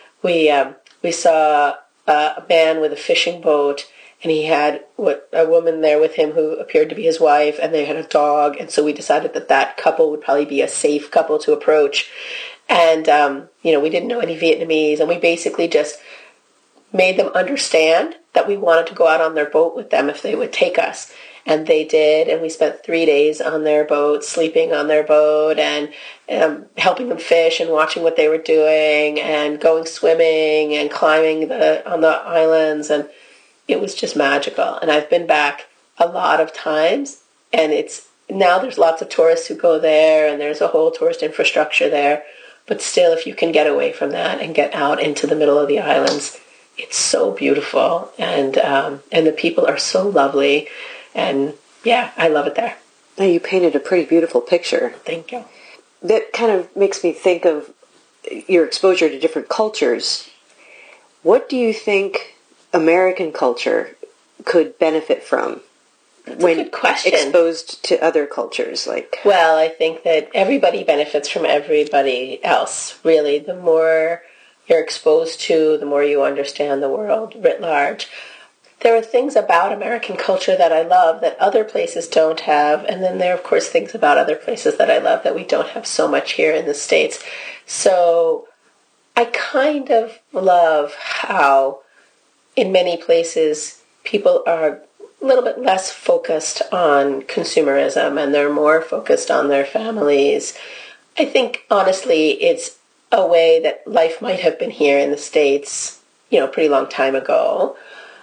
we saw a man with a fishing boat, and he had a woman there with him who appeared to be his wife, and they had a dog, and so we decided that couple would probably be a safe couple to approach, and we didn't know any Vietnamese, and we basically just made them understand that we wanted to go out on their boat with them if they would take us. And they did, and we spent 3 days on their boat, sleeping on their boat, and helping them fish and watching what they were doing, and going swimming and climbing on the islands, and it was just magical. And I've been back a lot of times, and now there's lots of tourists who go there, and there's a whole tourist infrastructure there. But still, if you can get away from that and get out into the middle of the islands, it's so beautiful, and the people are so lovely. And yeah, I love it there. Now, you painted a pretty beautiful picture. Thank you. That kind of makes me think of your exposure to different cultures. What do you think American culture could benefit from when a good question. Exposed to other cultures? Well, I think that everybody benefits from everybody else, really. The more you're exposed to, the more you understand the world writ large. There are things about American culture that I love that other places don't have, and then there are, of course, things about other places that I love that we don't have so much here in the States. So I kind of love how, in many places, people are a little bit less focused on consumerism, and they're more focused on their families. I think, honestly, it's a way that life might have been here in the States, a pretty long time ago.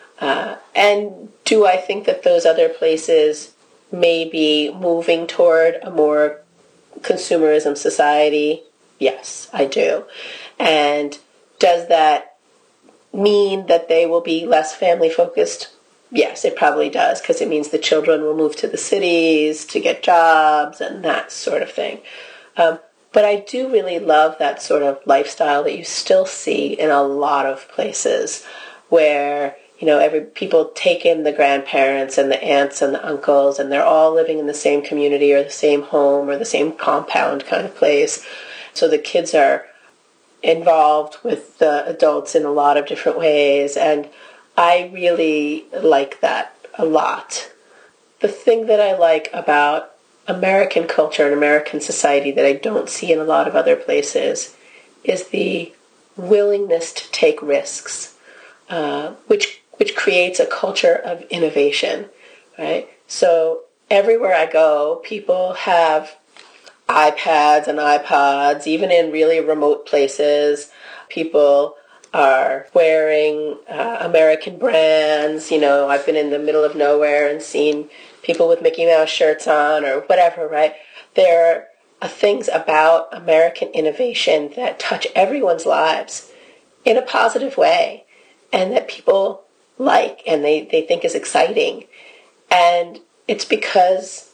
And do I think that those other places may be moving toward a more consumerism society? Yes, I do. And does that mean that they will be less family focused? Yes, it probably does, because it means the children will move to the cities to get jobs and that sort of thing. But I do really love that sort of lifestyle that you still see in a lot of places where people take in the grandparents and the aunts and the uncles, and they're all living in the same community or the same home or the same compound kind of place. So the kids are involved with the adults in a lot of different ways, and I really like that a lot. The thing that I like about American culture and American society that I don't see in a lot of other places is the willingness to take risks, which creates a culture of innovation, right? So everywhere I go, people have iPads and iPods, even in really remote places. People are wearing American brands. I've been in the middle of nowhere and seen people with Mickey Mouse shirts on or whatever, right? There are things about American innovation that touch everyone's lives in a positive way, and that people like and they think is exciting. And it's because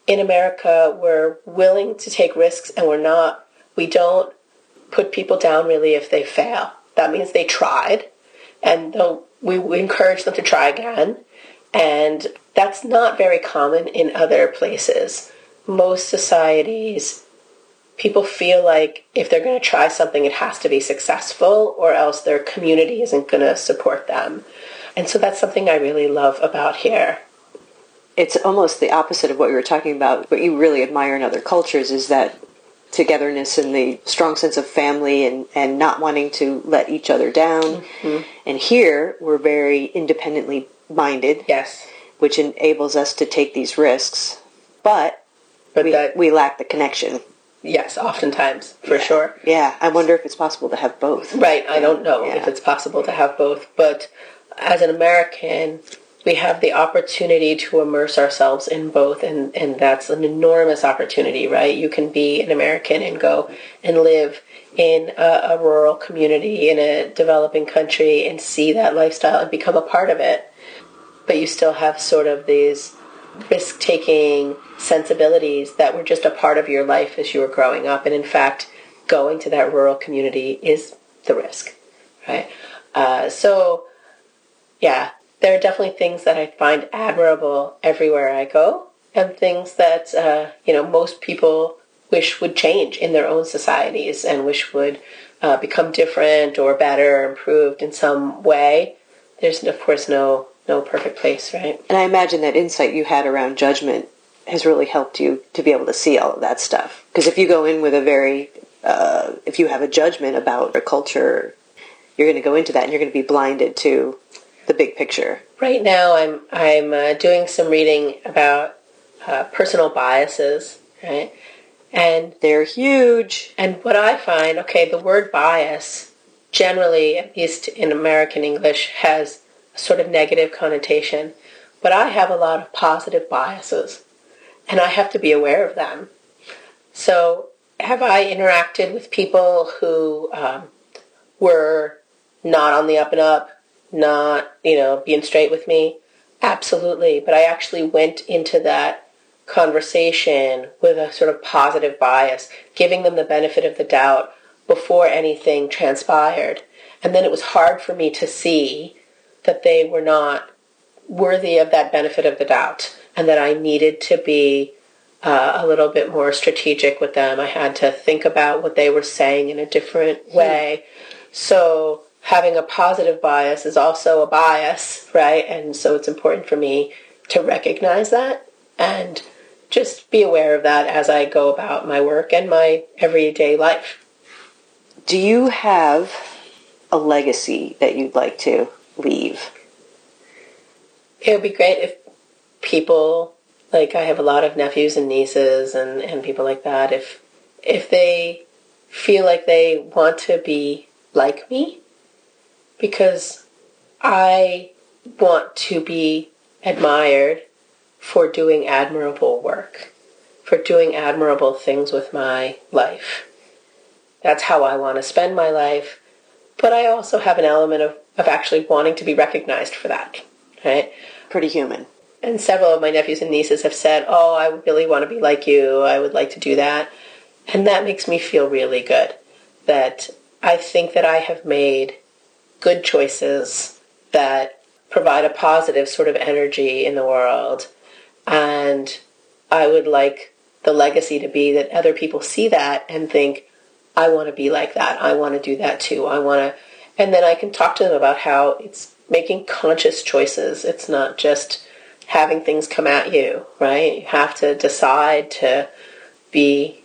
in America, we're willing to take risks, and we don't put people down really if they fail. That means they tried, and we encourage them to try again. And that's not very common in other places. Most societies, people feel like if they're going to try something, it has to be successful, or else their community isn't going to support them. And so that's something I really love about here. It's almost the opposite of what you were talking about. What you really admire in other cultures is that togetherness and the strong sense of family and not wanting to let each other down. Mm-hmm. And here, we're very independently minded. Yes. Which enables us to take these risks. But we lack the connection. Yes, oftentimes, for sure. Yeah, I wonder if it's possible to have both. Right, I don't know if it's possible to have both. But as an American, we have the opportunity to immerse ourselves in both, and that's an enormous opportunity, right? You can be an American and go and live in a rural community in a developing country and see that lifestyle and become a part of it. But you still have sort of these risk-taking sensibilities that were just a part of your life as you were growing up. And in fact, going to that rural community is the risk, right? There are definitely things that I find admirable everywhere I go, and things that, most people wish would change in their own societies and wish would become different or better or improved in some way. There's, of course, no perfect place, right? And I imagine that insight you had around judgment has really helped you to be able to see all of that stuff. Because if you go in with if you have a judgment about a culture, you're going to go into that and you're going to be blinded to the big picture. Right now, I'm doing some reading about personal biases, right? And they're huge. And what I find, the word bias, generally, at least in American English, has a sort of negative connotation. But I have a lot of positive biases, and I have to be aware of them. So, have I interacted with people who were not on the up and up, not, being straight with me? Absolutely. But I actually went into that conversation with a sort of positive bias, giving them the benefit of the doubt before anything transpired. And then it was hard for me to see that they were not worthy of that benefit of the doubt, and that I needed to be a little bit more strategic with them. I had to think about what they were saying in a different way. So having a positive bias is also a bias, right? And so it's important for me to recognize that and just be aware of that as I go about my work and my everyday life. Do you have a legacy that you'd like to leave? It would be great if people, I have a lot of nephews and nieces and people like that, if they feel like they want to be like me, because I want to be admired for doing admirable work, for doing admirable things with my life. That's how I want to spend my life. But I also have an element of actually wanting to be recognized for that, right? Pretty human. And several of my nephews and nieces have said, oh, I really want to be like you. I would like to do that. And that makes me feel really good. That I think that I have made good choices that provide a positive sort of energy in the world. And I would like the legacy to be that other people see that and think, I want to be like that. I want to do that too. And then I can talk to them about how it's making conscious choices. It's not just having things come at you, right? You have to decide to be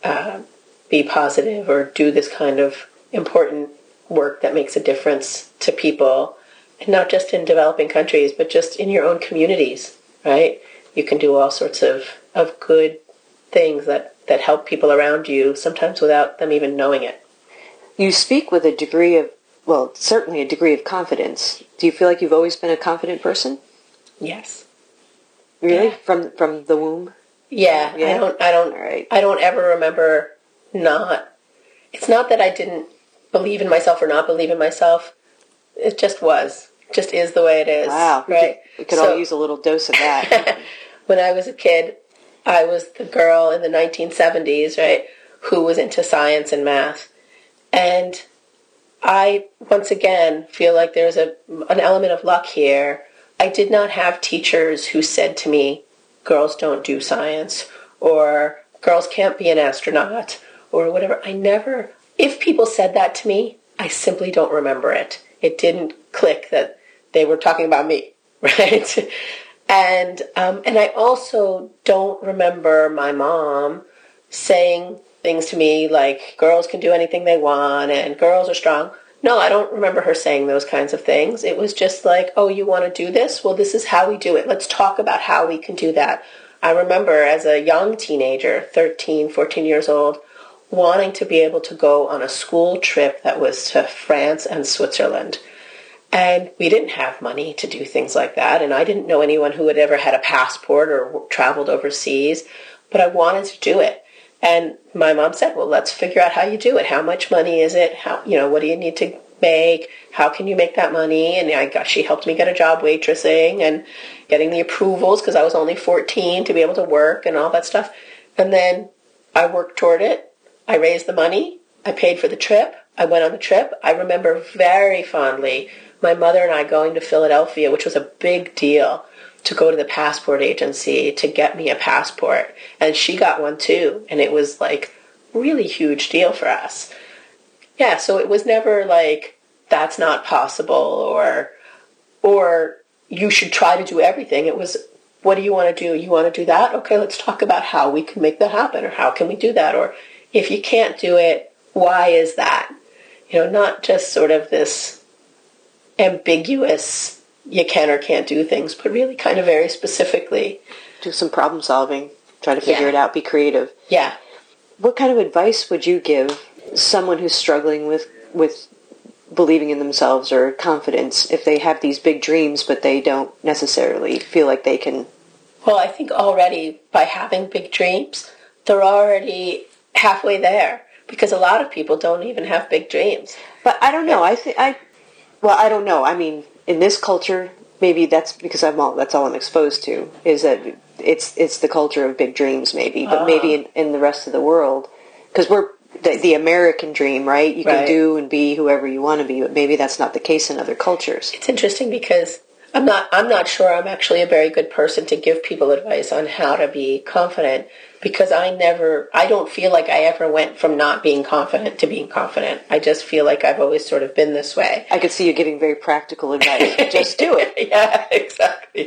positive or do this kind of important work that makes a difference to people, and not just in developing countries, but just in your own communities, right? You can do all sorts of good things that help people around you, sometimes without them even knowing it. You speak with certainly a degree of confidence. Do you feel like you've always been a confident person? Yes. Really? Yeah. From the womb? Yeah. I don't ever remember not. It's not that I didn't believe in myself or not believe in myself. It just was. It just is the way it is. Wow. Right? We could all use a little dose of that. When I was a kid, I was the girl in the 1970s, right, who was into science and math. And I, once again, feel like there's an element of luck here. I did not have teachers who said to me, girls don't do science, or girls can't be an astronaut, or whatever. If people said that to me, I simply don't remember it. It didn't click that they were talking about me, right? And I also don't remember my mom saying things to me like, girls can do anything they want and girls are strong. No, I don't remember her saying those kinds of things. It was just like, oh, you want to do this? Well, this is how we do it. Let's talk about how we can do that. I remember as a young teenager, 13, 14 years old, wanting to be able to go on a school trip that was to France and Switzerland. And we didn't have money to do things like that. And I didn't know anyone who had ever had a passport or traveled overseas. But I wanted to do it. And my mom said, well, let's figure out how you do it. How much money is it? What do you need to make? How can you make that money? And she helped me get a job waitressing and getting the approvals because I was only 14 to be able to work and all that stuff. And then I worked toward it. I raised the money. I paid for the trip. I went on the trip. I remember very fondly my mother and I going to Philadelphia, which was a big deal, to go to the passport agency to get me a passport. And she got one too. And it was like really huge deal for us. Yeah, so it was never like, that's not possible or you should try to do everything. It was, what do you want to do? You want to do that? Okay, let's talk about how we can make that happen, or how can we do that? Or if you can't do it, why is that? Not just sort of this ambiguous, you can or can't do things, but really kind of very specifically. Do some problem solving, try to figure it out, be creative. Yeah. What kind of advice would you give someone who's struggling with believing in themselves or confidence if they have these big dreams but they don't necessarily feel like they can? Well, I think already by having big dreams, they're already halfway there, because a lot of people don't even have big dreams. But I don't know. I don't know. I mean, in this culture, maybe that's because that's all I'm exposed to, is that it's the culture of big dreams, maybe. But maybe in the rest of the world, because we're the American dream, right? You can do and be whoever you want to be, but maybe that's not the case in other cultures. It's interesting because I'm not sure I'm actually a very good person to give people advice on how to be confident, because I don't feel like I ever went from not being confident to being confident. I just feel like I've always sort of been this way. I could see you giving very practical advice. Just do it. Yeah, exactly.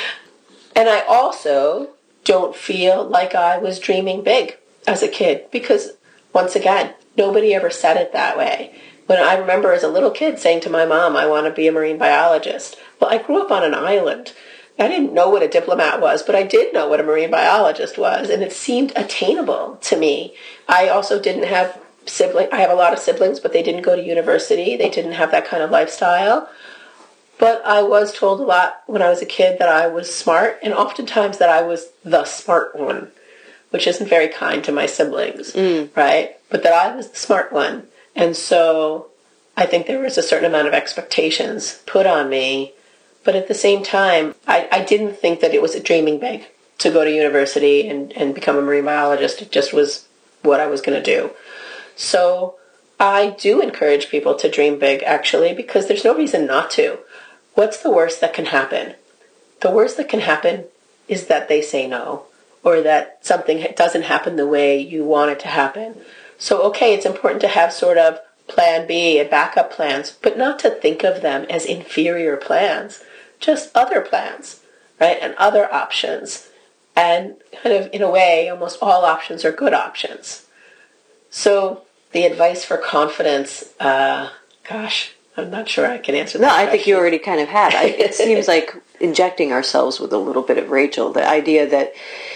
And I also don't feel like I was dreaming big as a kid, because, once again, nobody ever said it that way. When I remember as a little kid saying to my mom, I want to be a marine biologist. Well, I grew up on an island. I didn't know what a diplomat was, but I did know what a marine biologist was, and it seemed attainable to me. I also didn't have siblings. I have a lot of siblings, but they didn't go to university. They didn't have that kind of lifestyle. But I was told a lot when I was a kid that I was smart, and oftentimes that I was the smart one, which isn't very kind to my siblings, right? But that I was the smart one. And so I think there was a certain amount of expectations put on me. But at the same time, I didn't think that it was a dreaming big to go to university and become a marine biologist. It just was what I was going to do. So I do encourage people to dream big, actually, because there's no reason not to. What's the worst that can happen? The worst that can happen is that they say no, or that something doesn't happen the way you want it to happen. So, okay, it's important to have sort of plan B and backup plans, but not to think of them as inferior plans. Just other plans, right? And other options. And kind of, in a way, almost all options are good options. So the advice for confidence, I'm not sure I can answer that. No, I think you already kind of had. It seems like injecting ourselves with a little bit of Rachel, the idea that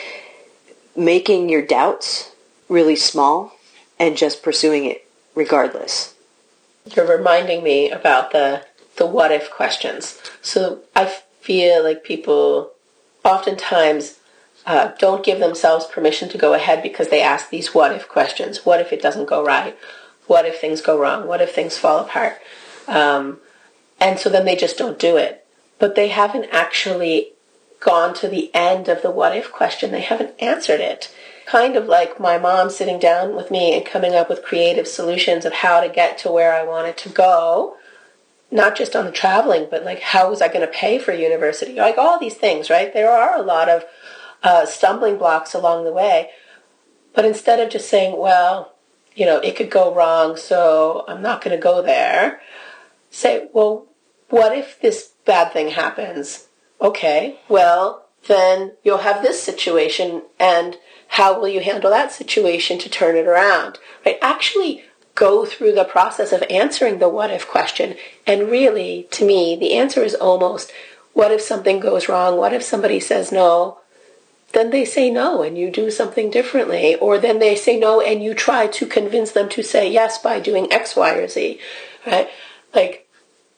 making your doubts really small and just pursuing it regardless. You're reminding me about the what if questions. So I feel like people oftentimes don't give themselves permission to go ahead because they ask these what if questions. What if it doesn't go right? What if things go wrong? What if things fall apart? And so then they just don't do it. But they haven't actually gone to the end of the what if question. They haven't answered it. Kind of like my mom sitting down with me and coming up with creative solutions of how to get to where I wanted to go. Not just on the traveling, but like how was I going to pay for university? Like all these things, right? There are a lot of stumbling blocks along the way. But instead of just saying, well, it could go wrong, so I'm not going to go there, say, well, what if this bad thing happens? Okay, well, then you'll have this situation, and how will you handle that situation to turn it around? Right? Actually go through the process of answering the what if question. And really, to me, the answer is almost, what if something goes wrong? What if somebody says no? Then they say no and you do something differently. Or then they say no and you try to convince them to say yes by doing X, Y, or Z. Right? Like,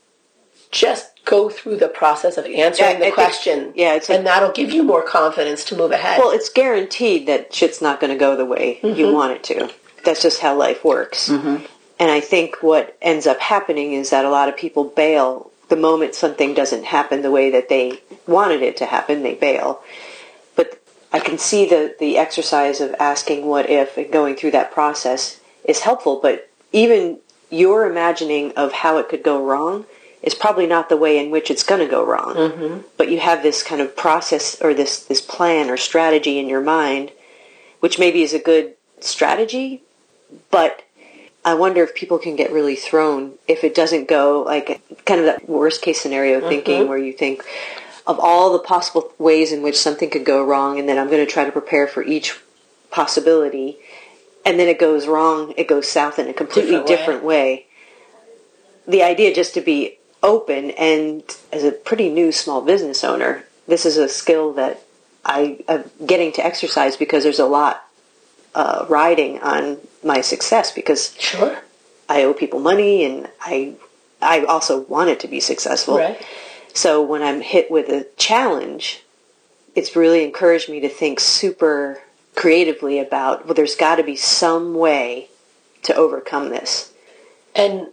just go through the process of answering the question. And that'll give you more confidence to move ahead. Well, it's guaranteed that shit's not going to go the way you want it to. That's just how life works. And I think what ends up happening is that a lot of people bail the moment something doesn't happen the way that they wanted it to happen. They bail. But I can see the exercise of asking what if and going through that process is helpful. But even your imagining of how it could go wrong is probably not the way in which it's going to go wrong. But you have this kind of process or this plan or strategy in your mind, which maybe is a good strategy, but I wonder if people can get really thrown if it doesn't go, like kind of that worst case scenario thinking where you think of all the possible ways in which something could go wrong, and then I'm going to try to prepare for each possibility, and then it goes wrong, it goes south in a completely different way. The idea just to be open, and as a pretty new small business owner, this is a skill that I am getting to exercise because there's a lot riding on my success, because I owe people money and I also want it to be successful. Right. So when I'm hit with a challenge, it's really encouraged me to think super creatively about, well, there's got to be some way to overcome this. And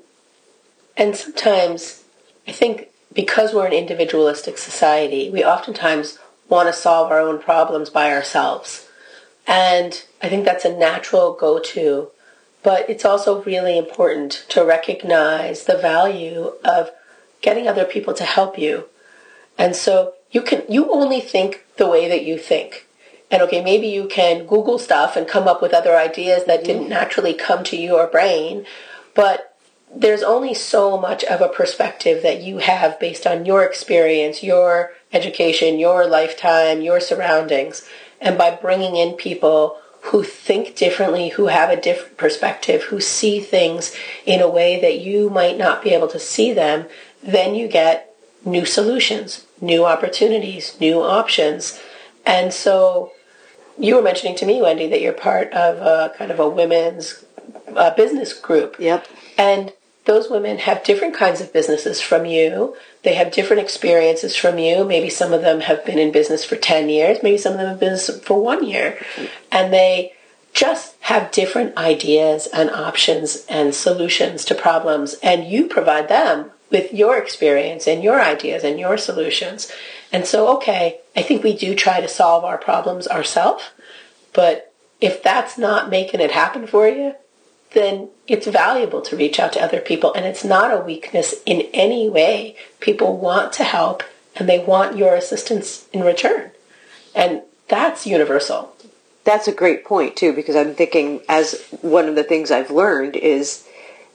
sometimes I think because we're an individualistic society, we oftentimes want to solve our own problems by ourselves. And I think that's a natural go-to. But it's also really important to recognize the value of getting other people to help you. And so you only think the way that you think. And okay, maybe you can Google stuff and come up with other ideas that didn't naturally come to your brain, but there's only so much of a perspective that you have based on your experience, your education, your lifetime, your surroundings. And by bringing in people who think differently, who have a different perspective, who see things in a way that you might not be able to see them, then you get new solutions, new opportunities, new options. And so you were mentioning to me, Wendy, that you're part of a kind of a women's business group. Yep. And those women have different kinds of businesses from you. They have different experiences from you. Maybe some of them have been in business for 10 years. Maybe some of them have been in business for 1 year. And they just have different ideas and options and solutions to problems. And you provide them with your experience and your ideas and your solutions. And so, okay, I think we do try to solve our problems ourselves. But if that's not making it happen for you, then it's valuable to reach out to other people. And it's not a weakness in any way. People want to help, and they want your assistance in return. And that's universal. That's a great point, too, because I'm thinking, as one of the things I've learned is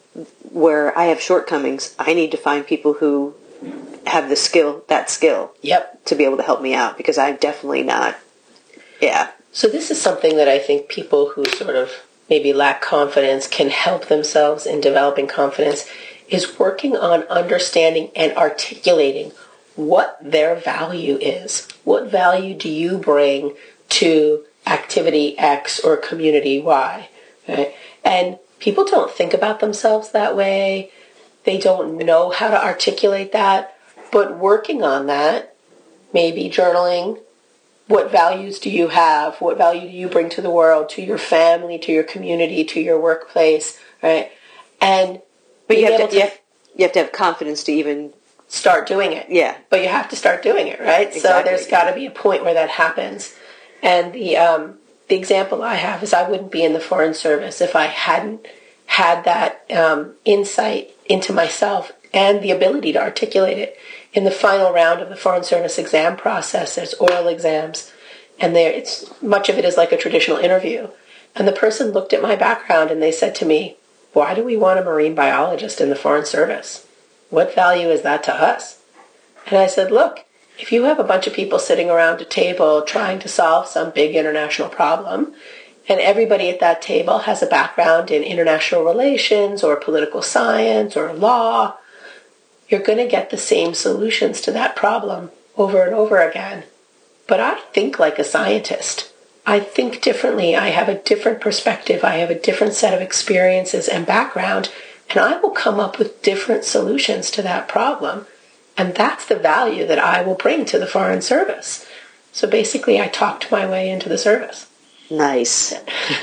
where I have shortcomings, I need to find people who have that skill to be able to help me out, because I'm definitely not. Yeah. So this is something that I think people who sort of maybe lack confidence can help themselves in developing confidence, is working on understanding and articulating what their value is. What value do you bring to activity X or community Y? Right? And people don't think about themselves that way. They don't know how to articulate that. But working on that, maybe journaling, what values do you have? What value do you bring to the world, to your family, to your community, to your workplace, right? But you have to have confidence to even start doing it. Yeah. But you have to start doing it, right? Exactly. So there's got to be a point where that happens. And the example I have is I wouldn't be in the Foreign Service if I hadn't had that insight into myself and the ability to articulate it. In the final round of the Foreign Service exam process, there's oral exams, and much of it is like a traditional interview. And the person looked at my background and they said to me, "Why do we want a marine biologist in the Foreign Service? What value is that to us?" And I said, "Look, if you have a bunch of people sitting around a table trying to solve some big international problem, and everybody at that table has a background in international relations or political science or law, you're going to get the same solutions to that problem over and over again. But I think like a scientist. I think differently. I have a different perspective. I have a different set of experiences and background, and I will come up with different solutions to that problem. And that's the value that I will bring to the Foreign Service." So basically, I talked my way into the service. Nice.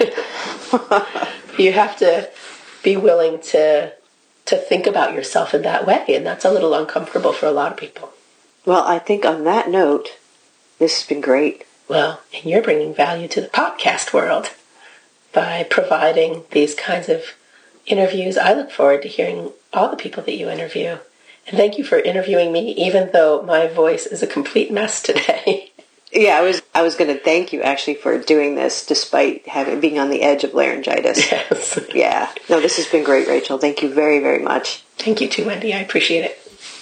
You have to be willing to think about yourself in that way, and that's a little uncomfortable for a lot of people. Well, I think on that note, this has been great. Well, and you're bringing value to the podcast world by providing these kinds of interviews. I look forward to hearing all the people that you interview. And thank you for interviewing me, even though my voice is a complete mess today. Yeah, I was going to thank you actually for doing this despite being on the edge of laryngitis. Yes. Yeah. No, this has been great, Rachel. Thank you very, very much. Thank you too, Wendy. I appreciate it.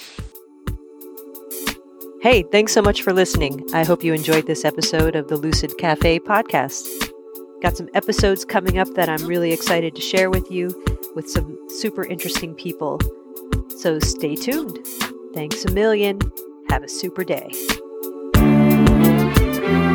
Hey, thanks so much for listening. I hope you enjoyed this episode of the Lucid Cafe podcast. Got some episodes coming up that I'm really excited to share with you with some super interesting people. So stay tuned. Thanks a million. Have a super day.